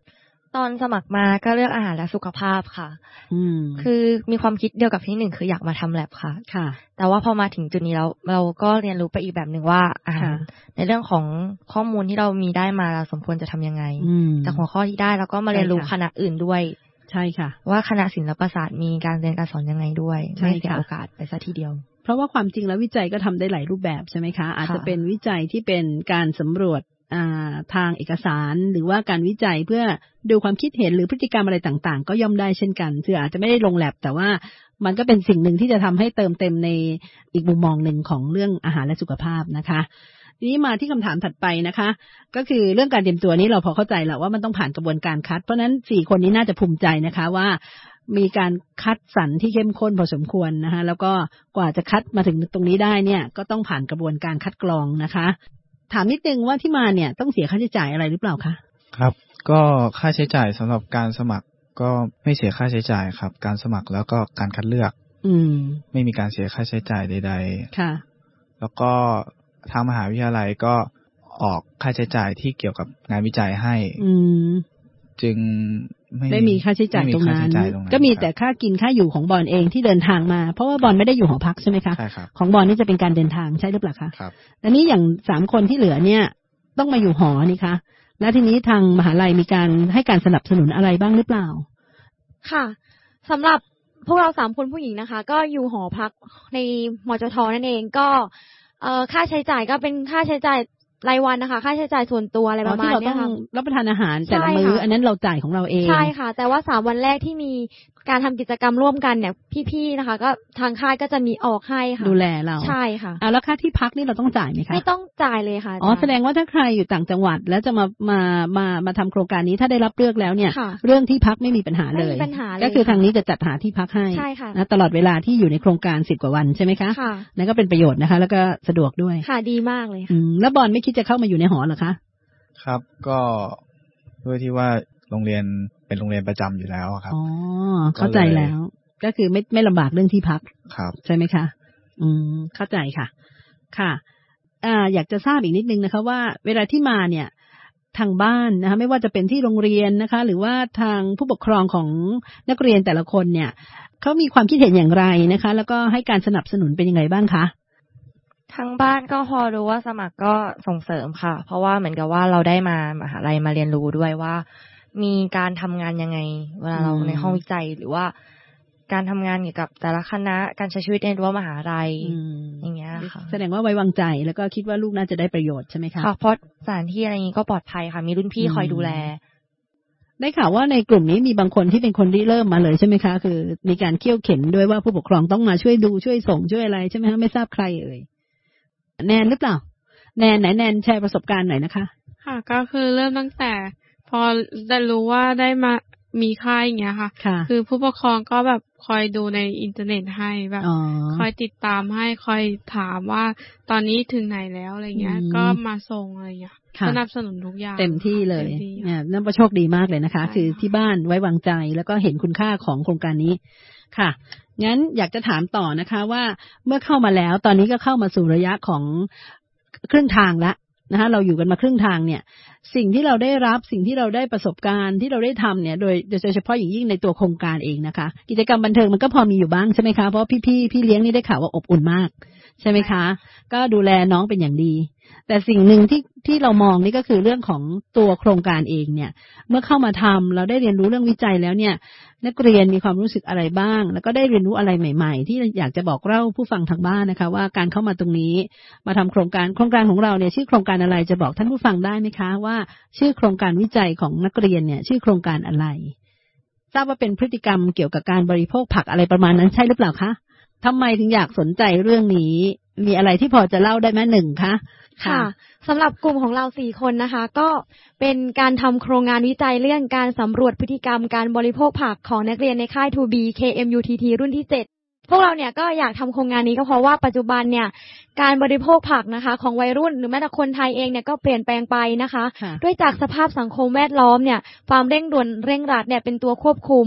ตอนสมัครมาก็เลือกอาหารและสุขภาพค่ะอืมคือมีความคิดเดียวกับที่หนึ่งคืออยากมาทำแลบค่ะค่ะแต่ว่าพอมาถึงจุดนี้แล้วเราก็เรียนรู้ไปอีกแบบหนึ่งว่าอาหารในเรื่องของข้อมูลที่เรามีได้มาเราสมควรจะทำยังไงจากหัวข้อที่ได้แล้วก็มาเรียนรู้คณะอื่นด้วยใช่ค่ะว่าคณะศิลปศาสตร์มีการเรียนการสอนยังไงด้วยไม่เสียโอกาสไปซะทีเดียวเพราะว่าความจริงแล้ววิจัยก็ทำได้หลายรูปแบบใช่ไหมคะอาจจะเป็นวิจัยที่เป็นการสำรวจทางเอกสารหรือว่าการวิจัยเพื่อดูความคิดเห็นหรือพฤติกรรมอะไรต่างๆก็ย่อมได้เช่นกันคืออาจจะไม่ได้ลงแลบแต่ว่ามันก็เป็นสิ่งหนึ่งที่จะทำให้เติมเต็มในอีกมุมมองหนึ่งของเรื่องอาหารและสุขภาพนะคะทีนี้มาที่คำถามถัดไปนะคะก็คือเรื่องการเตรียมตัวนี้เราพอเข้าใจแล้วว่ามันต้องผ่านกระบวนการคัดเพราะนั้นสี่คนนี้น่าจะภูมิใจนะคะว่ามีการคัดสรรที่เข้มข้นพอสมควรนะคะแล้วก็กว่าจะคัดมาถึงตรงนี้ได้เนี่ยก็ต้องผ่านกระบวนการคัดกรองนะคะถามนิดนึงว่าที่มาเนี่ยต้องเสียค่าใช้จ่ายอะไรหรือเปล่าคะครับก็ค่าใช้จ่ายสำหรับการสมัครก็ไม่เสียค่าใช้จ่ายครับการสมัครแล้วก็การคัดเลือกอืมไม่มีการเสียค่าใช้จ่ายใดๆค่ะแล้วก็ทางมหาวิทยาลัยก็ออกค่าใช้จ่ายที่เกี่ยวกับงานวิจัยให้อืมจึงไม่ไม่มีค่าใช้จ่ายตรงนั้นก็มีแต่ค่ากินค่าอยู่ของบอลเองที่เดินทางมาเพราะว่าบอลไม่ได้อยู่หอพักใช่ไหมคะใช่ครับของบอลนี่จะเป็นการเดินทางใช่หรือเปล่าคะครับและนี้อย่างสามคนที่เหลือเนี่ยต้องมาอยู่หอนี่คะแล้วทีนี้ทางมหาลัยมีการให้การสนับสนุนอะไรบ้างหรือเปล่าค่ะสำหรับพวกเราสามคนผู้หญิงนะคะก็อยู่หอพักในมจท.นั่นเองก็เอ่อค่าใช้จ่ายก็เป็นค่าใช้จ่ายรายวันนะคะค่าใช้จ่ายส่วนตัวอะไรประมาณนี้ค่ะรับประทานอาหารแต่ละมื้ออันนั้นเราจ่ายของเราเองใช่ค่ะแต่ว่าสามวันแรกที่มีการทำกิจกรรมร่วมกันเนี่ยพี่ๆนะคะก็ทางค่ายก็จะมีออกให้ค่ะดูแลเราใช่ค่ะอ่าแล้วค่าที่พักนี่เราต้องจ่ายไหมคะไม่ต้องจ่ายเลยค่ะอ๋อแสดงว่าถ้าใครอยู่ต่างจังหวัดแล้วจะมามามามาทำโครงการนี้ถ้าได้รับเลือกแล้วเนี่ยเรื่องที่พักไม่มีปัญหาเลยก็คือทางนี้จะจัดหาที่พักให้ใช่ค่ะนะตลอดเวลาที่อยู่ในโครงการสิบกว่าวันใช่ไหมคะค่ะนั่นก็เป็นประโยชน์นะคะแล้วก็สะดวกด้วยค่ะดีมากเลยค่ะแล้วบอลไม่คิดจะเข้ามาอยู่ในหอเหรอคะครับก็ด้วยที่ว่าโรงเรียนเป็นโรงเรียนประจำอยู่แล้วครับอ๋อเข้าใจแล้วก็คือไม่ไม่ลำบากเรื่องที่พักครับใช่ไหมคะอืมเข้าใจค่ะค่ะอ่าอยากจะทราบอีกนิดนึงนะคะว่าเวลาที่มาเนี่ยทางบ้านนะคะไม่ว่าจะเป็นที่โรงเรียนนะคะหรือว่าทางผู้ปกครองของนักเรียนแต่ละคนเนี่ยเขามีความคิดเห็นอย่างไรนะคะแล้วก็ให้การสนับสนุนเป็นยังไงบ้างคะทางบ้านก็พอรู้ว่าสมัครก็ส่งเสริมค่ะเพราะว่าเหมือนกับว่าเราได้มามหาลัยมาเรียนรู้ด้วยว่ามีการทำงานยังไงเวลาเราในห้องวิจัยหรือว่าการทำงานเกี่ยวกับแต่ละคณะการใช้ชีวิตในรั้วมหาลัยอย่างเงี้ยค่ะแสดงว่าไว้วางใจแล้วก็คิดว่าลูกน่าจะได้ประโยชน์ใช่ไหมคะค่ะเพราะสถานที่อะไรนี้ก็ปลอดภัยค่ะมีรุ่นพี่คอยดูแลได้ข่าวว่าในกลุ่มนี้มีบางคนที่เป็นคนที่เริ่มมาเลยใช่ไหมคะคือมีการเคี่ยวเข็นด้วยว่าผู้ปกครองต้องมาช่วยดูช่วยส่งช่วยอะไรใช่ไหมคะไม่ทราบใครเอ่ยแนนหรือเปล่าแนนไหนแนนแชร์ประสบการณ์หน่อยนะคะค่ะก็คือเริ่มตั้งแต่พอได้รู้ว่าได้มามีค่ายอย่างเงี้ยค่ะคือผู้ปกครองก็แบบคอยดูในอินเทอร์เน็ตให้แบบคอยติดตามให้คอยถามว่าตอนนี้ถึงไหนแล้วอะไรเงี้ยก็มาส่งอะไรอย่างเงี้ยสนับสนุนทุกอย่างเต็มที่เลยเนี่ยนั่นประโชคดีมากเลยนะคะคือที่บ้านไว้วางใจแล้วก็เห็นคุณค่าของโครงการนี้ค่ะงั้นอยากจะถามต่อนะคะว่าเมื่อเข้ามาแล้วตอนนี้ก็เข้ามาสู่ระยะของครึ่งทางแล้วนะคะเราอยู่กันมาครึ่งทางเนี่ยสิ่งที่เราได้รับสิ่งที่เราได้ประสบการณ์ที่เราได้ทำเนี่ยโดยโดยเฉพาะอย่างยิ่งในตัวโครงการเองนะคะกิจกรรมบันเทิงมันก็พอมีอยู่บ้างใช่ไหมคะเพราะพี่ๆพี่เลี้ยงนี่ได้ข่าวว่าอบอุ่นมากใช่ไหมคะก็ดูแลน้องเป็นอย่างดีแต่สิ่งหนึ่งที่ที่เรามองนี่ก็คือเรื่องของตัวโครงการเองเนี่ยเมื่อเข้ามาทำเราได้เรียนรู้เรื่องวิจัยแล้วเนี่ยนักเรียนมีความรู้สึกอะไรบ้างแล้วก็ได้เรียนรู้อะไรใหม่ๆที่อยากจะบอกเล่าผู้ฟังทางบ้านนะคะว่าการเข้ามาตรงนี้มาทำโครงการโครงการของเราเนี่ยชื่อโครงการอะไรจะบอกท่านผู้ฟังได้ไหมคะว่าชื่อโครงการวิจัยของนักเรียนเนี่ยชื่อโครงการอะไรทราบว่าเป็นพฤติกรรมเกี่ยวกับการบริโภคผักอะไรประมาณนั้นใช่หรือเปล่าคะทำไมถึงอยากสนใจเรื่องนี้มีอะไรที่พอจะเล่าได้ไหมหนึ่งคะค่ะสำหรับกลุ่มของเราสี่คนนะคะก็เป็นการทำโครงงานวิจัยเรื่องการสำรวจพฤติกรรมการบริโภคผักของนักเรียนในค่าย ทู บี เค เอ็ม ยู ที ที รุ่นที่เจ็ดพวกเราเนี่ยก็อยากทำโครงงานนี้ก็เพราะว่าปัจจุบันเนี่ยการบริโภคผักนะคะของวัยรุ่นหรือแม้แต่คนไทยเองเนี่ยก็เปลี่ยนแปลงไปนะคะด้วยจากสภาพสังคมแวดล้อมเนี่ยความเร่งด่วนเร่งรัดเนี่ยเป็นตัวควบคุม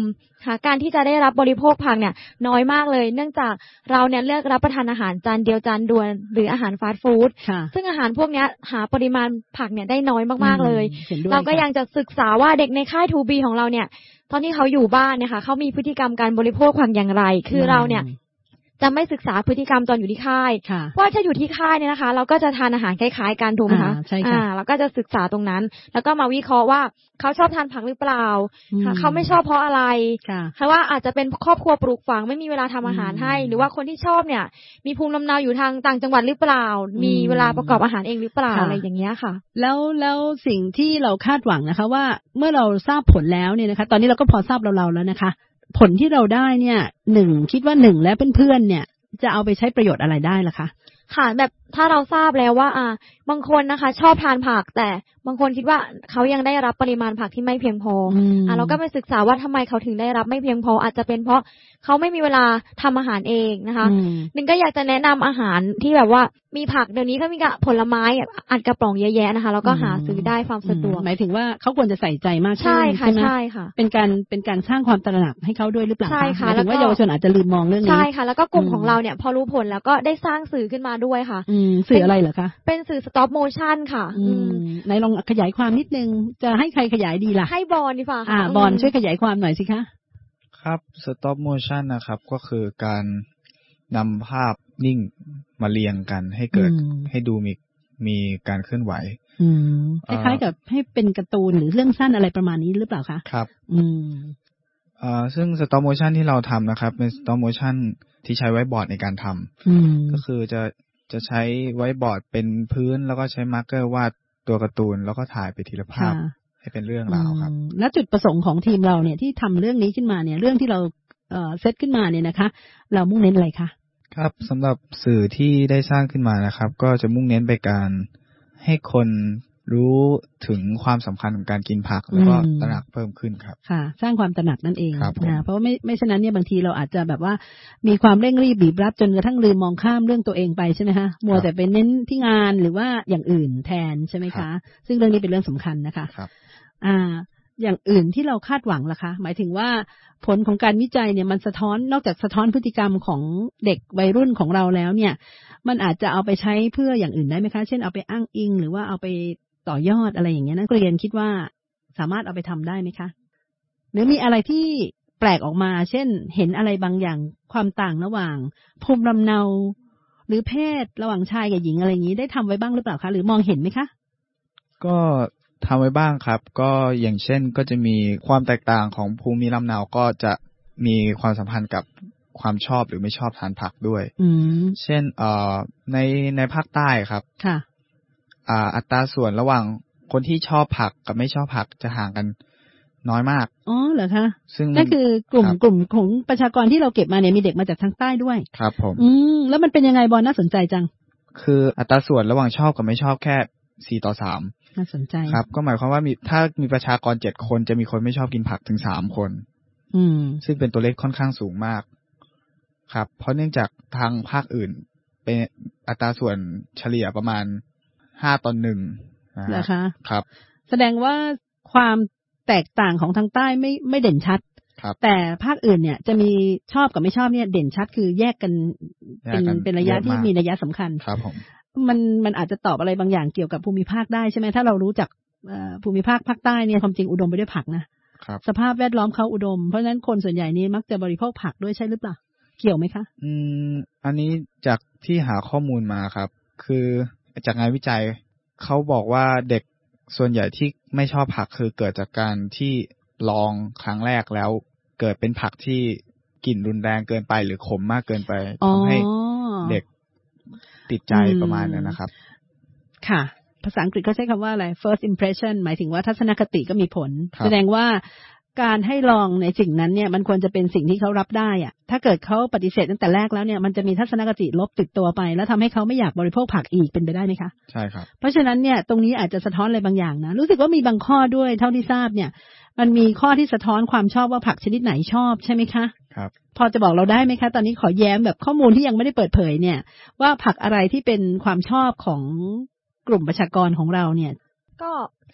ค่ะการที่จะได้รับบริโภคผักเนี่ยน้อยมากเลยเนื่องจากเราเนี่ยเลือกรับประทานอาหารจานเดียวจานด่วนหรืออาหารฟาสต์ฟู้ดซึ่งอาหารพวกนี้หาปริมาณผักเนี่ยได้น้อยมากๆเลยเราก็ยังจะศึกษาว่าเด็กในค่าย ทู บี ของเราเนี่ยตอนที่เขาอยู่บ้านเนี่ยค่ะเขามีพฤติกรรมการบริโภคผักอย่างไรคือเราเนี่ยจะไม่ศึกษาพฤติกรรมตอนอยู่ที่ค่ายว่าถ้าอยู่ที่ค่ายเนี่ยนะคะเราก็จะทานอาหารคล้ายๆกันถูกไหมคะอ่าเราก็จะศึกษาตรงนั้นแล้วก็มาวิเคราะห์ว่าเขาชอบทานผักหรือเปล่าเขาไม่ชอบเพราะอะไรเพราะว่าอาจจะเป็นครอบครัวปลูกฝังไม่มีเวลาทำอาหารให้หรือว่าคนที่ชอบเนี่ยมีภูมิลำเนาอยู่ทางต่างจังหวัดหรือเปล่ามีเวลาประกอบอาหารเองหรือเปล่าอะไรอย่างเงี้ยค่ะแล้วแล้วสิ่งที่เราคาดหวังนะคะว่าเมื่อเราทราบผลแล้วเนี่ยนะคะตอนนี้เราก็พอทราบเราๆแล้วนะคะผลที่เราได้เนี่ยหนึ่งคิดว่าหนึ่งและเพื่อนๆเนี่ยจะเอาไปใช้ประโยชน์อะไรได้ล่ะคะค่ะแบบถ้าเราทราบแล้วว่าอ่าบางคนนะคะชอบทานผักแต่บางคนคิดว่าเขายังได้รับปริมาณผักที่ไม่เพียงพออ่าเราก็ไปศึกษาว่าทำไมเขาถึงได้รับไม่เพียงพออาจจะเป็นเพราะเขาไม่มีเวลาทำอาหารเองนะคะหนึ่งก็อยากจะแนะนำอาหารที่แบบว่ามีผักเดี๋ยวนี้ก็มีกับผลไม้อัดกระป๋องเยอะแยะนะคะแล้วก็หาซื้อได้ความสะดวกหมายถึงว่าเขาควรจะใส่ใจมากขึ้นใช่ค่ะใช่ค่ะเป็นการเป็นการสร้างความตระหนักให้เขาด้วยหรือเปล่าใช่ค่ะแล้วก็เยาวชนอาจจะลืมมองเรื่องนี้ใช่ค่ะแล้วก็กลุ่มของเราเนี่ยพอรู้ผลแล้วก็ได้สร้างสื่อขึ้นมาด้วยค่ะสื่ออะไรเหรอคะเป็นสื่อ stop motion ค่ะไหนลองขยายความนิดนึงจะให้ใครขยายดีล่ะให้บอลดีฝ่าค่ะบอลช่วยขยายความหน่อยสิคะครับ stop motion นะครับก็คือการนำภาพนิ่งมาเรียงกันให้เกิดให้ดูมีมีการเคลื่อนไหวคล้ายๆกับให้เป็นการ์ตูนหรือเรื่องสั้นอะไรประมาณนี้หรือเปล่าคะครับอืมอ่าซึ่ง stop motion ที่เราทำนะครับเป็น stop motion ที่ใช้ไว้บอร์ดในการทำก็คือจะจะใช้ไว้บอร์ดเป็นพื้นแล้วก็ใช้มาร์กเกอร์วาดตัวการ์ตูนแล้วก็ถ่ายไปทีละภาพให้เป็นเรื่องราวครับแล้วจุดประสงค์ของทีมเราเนี่ยที่ทำเรื่องนี้ขึ้นมาเนี่ยเรื่องที่เราเอ่อเซตขึ้นมาเนี่ยนะคะเรามุ่งเน้นอะไรคะครับสำหรับสื่อที่ได้สร้างขึ้นมานะครับก็จะมุ่งเน้นไปการให้คนรู้ถึงความสำคัญของการกินผักแล้วก็ตระหนักเพิ่มขึ้นครับค่ะสร้างความตระหนักนั่นเองนะเพราะว่าไม่ไม่ฉะนั้นเนี่ยบางทีเราอาจจะแบบว่ามีความเร่งรีบบีบรัดจนกระทั่งลืมมองข้ามเรื่องตัวเองไปใช่ไหมคะมัวแต่ไปเน้นที่งานหรือว่าอย่างอื่นแทนใช่ไหมคะซึ่งเรื่องนี้เป็นเรื่องสำคัญนะคะครับอ่าอย่างอื่นที่เราคาดหวังล่ะคะหมายถึงว่าผลของการวิจัยเนี่ยมันสะท้อนนอกจากสะท้อนพฤติกรรมของเด็กวัยรุ่นของเราแล้วเนี่ยมันอาจจะเอาไปใช้เพื่ออย่างอื่นได้ไหมคะเช่นเอาไปอ้างอิงหรือว่าเอาไปต่อยอดอะไรอย่างเงี้ยนักเรียนคิดว่าสามารถเอาไปทำได้ไหมคะหรือมีอะไรที่แปลกออกมาเช่นเห็นอะไรบางอย่างความต่างระหว่างภูมิลำเนาหรือเพศระหว่างชายกับหญิงอะไรอย่างนี้ได้ทำไว้บ้างหรือเปล่าคะหรือมองเห็นไหมคะก็ทำไว้บ้างครับก็อย่างเช่นก็จะมีความแตกต่างของภูมิลำเนาก็จะมีความสัมพันธ์กับความชอบหรือไม่ชอบทานผักด้วยเช่นเอ่อในในภาคใต้ครับค่ะอ่าอัตราส่วนระหว่างคนที่ชอบผักกับไม่ชอบผักจะห่างกันน้อยมากอ๋อเหรอคะซึ่งนั่นคือกลุ่มกลุ่มของประชากรที่เราเก็บมาเนี่ยมีเด็กมาจากทางใต้ด้วยครับผมอืมแล้วมันเป็นยังไงบอลน่าสนใจจังคืออัตราส่วนระหว่างชอบกับไม่ชอบแค่สี่ต่อสามน่าสนใจครับก็หมายความว่ามีถ้ามีประชากรเจ็ดคนจะมีคนไม่ชอบกินผักถึงสามคนอืมซึ่งเป็นตัวเลขค่อนข้างสูงมากครับเพราะเนื่องจากทางภาคอื่นเป็นอัตราส่วนเฉลี่ยประมาณห้าต่อหนึ่งนะคะครับแสดงว่าความแตกต่างของทางใต้ไม่ไม่เด่นชัดแต่ภาคอื่นเนี่ยจะมีชอบกับไม่ชอบเนี่ยเด่นชัดคือแยกกันเป็นเป็นระยะที่มีระยะสำคัญครับผมมันมันอาจจะตอบอะไรบางอย่างเกี่ยวกับภูมิภาคได้ใช่ไหมถ้าเรารู้จักภูมิภาคภาคใต้เนี่ยความจริงอุดมไปด้วยผักนะสภาพแวดล้อมเขาอุดมเพราะฉะนั้นคนส่วนใหญ่นี้มักจะบริโภคผักด้วยใช่หรือเปล่าเกี่ยวไหมคะอืมอันนี้จากที่หาข้อมูลมาครับคือจากงานวิจัยเขาบอกว่าเด็กส่วนใหญ่ที่ไม่ชอบผักคือเกิดจากการที่ลองครั้งแรกแล้วเกิดเป็นผักที่กลิ่นรุนแรงเกินไปหรือขมมากเกินไปทำให้เด็กติดใจประมาณนั้นนะครับค่ะภาษาอังกฤษเขาใช้คำว่าอะไร first impression หมายถึงว่าทัศนคติก็มีผลแสดงว่าการให้ลองในสิ่งนั้นเนี่ยมันควรจะเป็นสิ่งที่เขารับได้อะถ้าเกิดเขาปฏิเสธตั้งแต่แรกแล้วเนี่ยมันจะมีทัศนคติลบติดตัวไปแล้วทำให้เขาไม่อยากบริโภคผักอีกเป็นไปได้ไหมคะใช่ครับเพราะฉะนั้นเนี่ยตรงนี้อาจจะสะท้อนอะไรบางอย่างนะรู้สึกว่ามีบางข้อด้วยเท่าที่ทราบเนี่ยมันมีข้อที่สะท้อนความชอบว่าผักชนิดไหนชอบใช่ไหมคะครับพอจะบอกเราได้ไหมคะตอนนี้ขอแย้มแบบข้อมูลที่ยังไม่ได้เปิดเผยเนี่ยว่าผักอะไรที่เป็นความชอบของกลุ่มประชากรของเราเนี่ยก็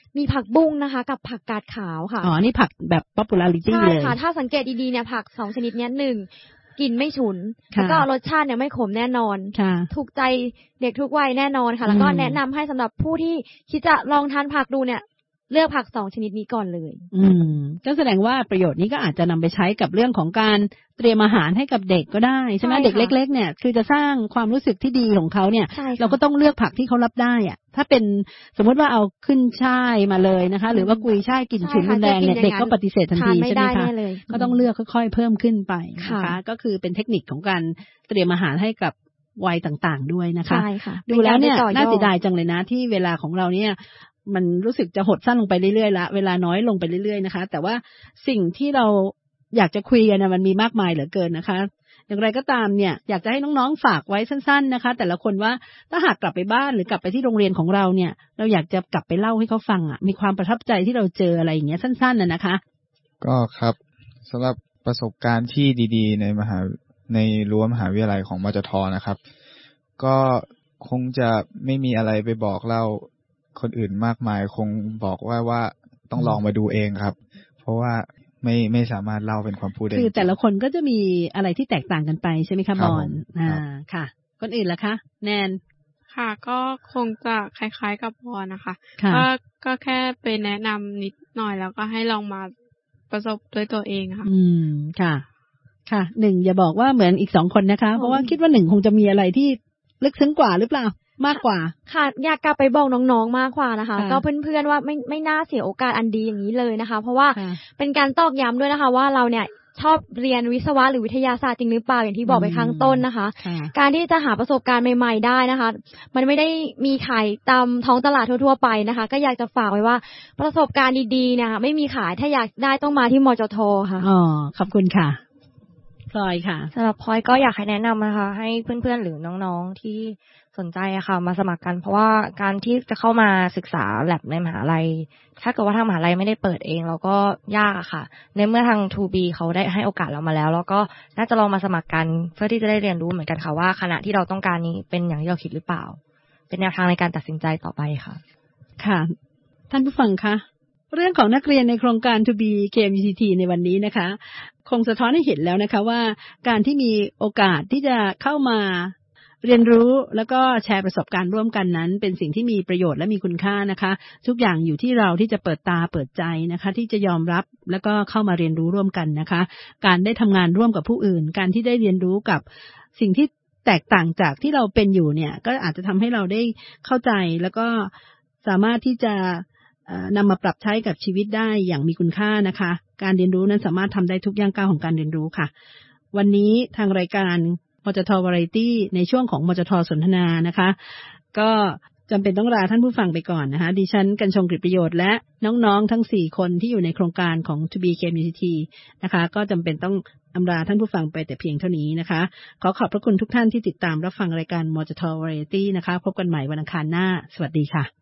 มีผักบุ้งนะคะกับผักกาดขาวค่ะอ๋อนี่ผักแบบ popularity เลยใช่ค่ะถ้าสังเกตดีๆเนี่ยผักสองชนิดนี้หนึ่งกลิ่นไม่ฉุนแล้วก็รสชาติเนี่ยไม่ขมแน่นอนถูกใจเด็กทุกวัยแน่นอนค่ะแล้วก็แนะนำให้สำหรับผู้ที่คิดจะลองทานผักดูเนี่ยเลือกผักสองชนิดนี้ก่อนเลยอืมก็แสดงว่าประโยชน์นี้ก็อาจจะนำไปใช้กับเรื่องของการเตรียมอาหารให้กับเด็กก็ได้ใช่ไหมเด็กเล็กๆเนี่ยคือจะสร้างความรู้สึกที่ดีของเขาเนี่ยเราก็ต้องเลือกผักที่เขารับได้อ่ะถ้าเป็นสมมติว่าเอาขึ้นช่ายมาเลยนะคะหรือว่ากุยช่ายกลิ่นฉุนรุนแรงเนี่ยเด็กก็ปฏิเสธทันทีใช่ไหมคะก็ต้องเลือกค่อยๆเพิ่มขึ้นไปนะคะก็คือเป็นเทคนิคของการเตรียมอาหารให้กับวัยต่างๆด้วยนะคะดูแล้วเนี่ยน่าเสียดายจังเลยนะที่เวลาของเราเนี่ยมันรู้สึกจะหดสั้นลงไปเรื่อยๆละเวลาน้อยลงไปเรื่อยๆนะคะแต่ว่าสิ่งที่เราอยากจะคุยกันนะมันมีมากมายเหลือเกินนะคะอย่างไรก็ตามเนี่ยอยากจะให้น้องๆฝากไว้สั้นๆนะคะแต่ละคนว่าถ้าหากกลับไปบ้านหรือกลับไปที่โรงเรียนของเราเนี่ยเราอยากจะกลับไปเล่าให้เขาฟังอ่ะมีความประทับใจที่เราเจออะไรอย่างเงี้ยสั้นๆน่ะนะคะก็ครับสำหรับประสบการณ์ที่ดีๆในมหาในรั้วมหาวิทยาลัยของมจท.นะครับก็คงจะไม่มีอะไรไปบอกเล่าคนอื่นมากมายคงบอกว่าว่าต้องลองมาดูเองครับเพราะว่าไม่ไม่สามารถเล่าเป็นความพูดได้คือแต่ละคนก็จะมีอะไรที่แตกต่างกันไปใช่ไหมคะบอลอ่าค่ะคนอื่นล่ะคะแนนค่ะก็คงจะคล้ายๆกับบอลนะคะก็ก็แค่ไปแนะนำนิดหน่อยแล้วก็ให้ลองมาประสบด้วยตัวเองค่ะอืมค่ะค่ะหนึ่งอย่าบอกว่าเหมือนอีกสองคนนะคะเพราะว่าคิดว่าหนึ่งคงจะมีอะไรที่ลึกซึ้งกว่าหรือเปล่ามากกว่าค่ะอยากกลับไปบอกน้องๆมากกว่านะคะก็เพื่อนๆว่าไม่ไม่น่าเสียโอกาสอันดีอย่างนี้เลยนะคะเพราะว่าเป็นการตอกย้ำด้วยนะคะว่าเราเนี่ยชอบเรียนวิศวะหรือวิทยาศาสตร์จริงหรือเปล่าอย่างที่บอกไปข้างต้นนะคะการที่จะหาประสบการณ์ใหม่ๆได้นะคะมันไม่ได้มีขายตามท้องตลาดทั่วๆไปนะคะก็อยากจะฝากไว้ว่าประสบการณ์ดีๆเนี่ยไม่มีขายถ้าอยากได้ต้องมาที่มจท.ค่ะอ๋อขอบคุณค่ะพลอยค่ะสำหรับพลอยก็อยากให้แนะนำนะคะให้เพื่อนๆหรือน้องๆที่สนใจอะค่ะมาสมัครกันเพราะว่าการที่จะเข้ามาศึกษาแลบในมหาลัยถ้าเกิดว่าทางมหาลัยไม่ได้เปิดเองเราก็ยากอะค่ะในเมื่อทาง ทู บี เขาได้ให้โอกาสเรามาแล้วแล้วก็น่าจะลองมาสมัครกันเพื่อที่จะได้เรียนรู้เหมือนกันค่ะว่าคณะที่เราต้องการนี้เป็นอย่างที่เราคิดหรือเปล่าเป็นแนวทางในการตัดสินใจต่อไปค่ะค่ะท่านผู้ฟังคะเรื่องของนักเรียนในโครงการ ทู บี เค เอ็ม ยู ที ที ในวันนี้นะคะคงสะท้อนให้เห็นแล้วนะคะว่าการที่มีโอกาสที่จะเข้ามาเรียนรู้แล้วก็แชร์ประสบการณ์ร่วมกันนั้นเป็นสิ่งที่มีประโยชน์และมีคุณค่านะคะทุกอย่างอยู่ที่เราที่จะเปิดตาเปิดใจนะคะที่จะยอมรับแล้วก็เข้ามาเรียนรู้ร่วมกันนะคะการได้ทำงานร่วมกับผู้อื่นการที่ได้เรียนรู้กับสิ่งที่แตกต่างจากที่เราเป็นอยู่เนี่ยก็อาจจะทำให้เราได้เข้าใจแล้วก็สามารถที่จะนำมาปรับใช้กับชีวิตได้อย่างมีคุณค่านะคะการเรียนรู้นั้นสามารถทำได้ทุกย่างก้าวของการเรียนรู้ค่ะวันนี้ทางรายการมจท Variety ในช่วงของมจทสนทนานะคะก็จำเป็นต้องลาท่านผู้ฟังไปก่อนนะคะดิฉันกัญชงกฤษประโยชน์และน้องๆทั้งสี่คนที่อยู่ในโครงการของ ทู บี เค เอ็ม ยู ที ที นะคะก็จำเป็นต้องอำลาท่านผู้ฟังไปแต่เพียงเท่านี้นะคะขอขอบพระคุณทุกท่านที่ติดตามรับฟังรายการมจท Variety นะคะพบกันใหม่วันอังคารหน้าสวัสดีค่ะ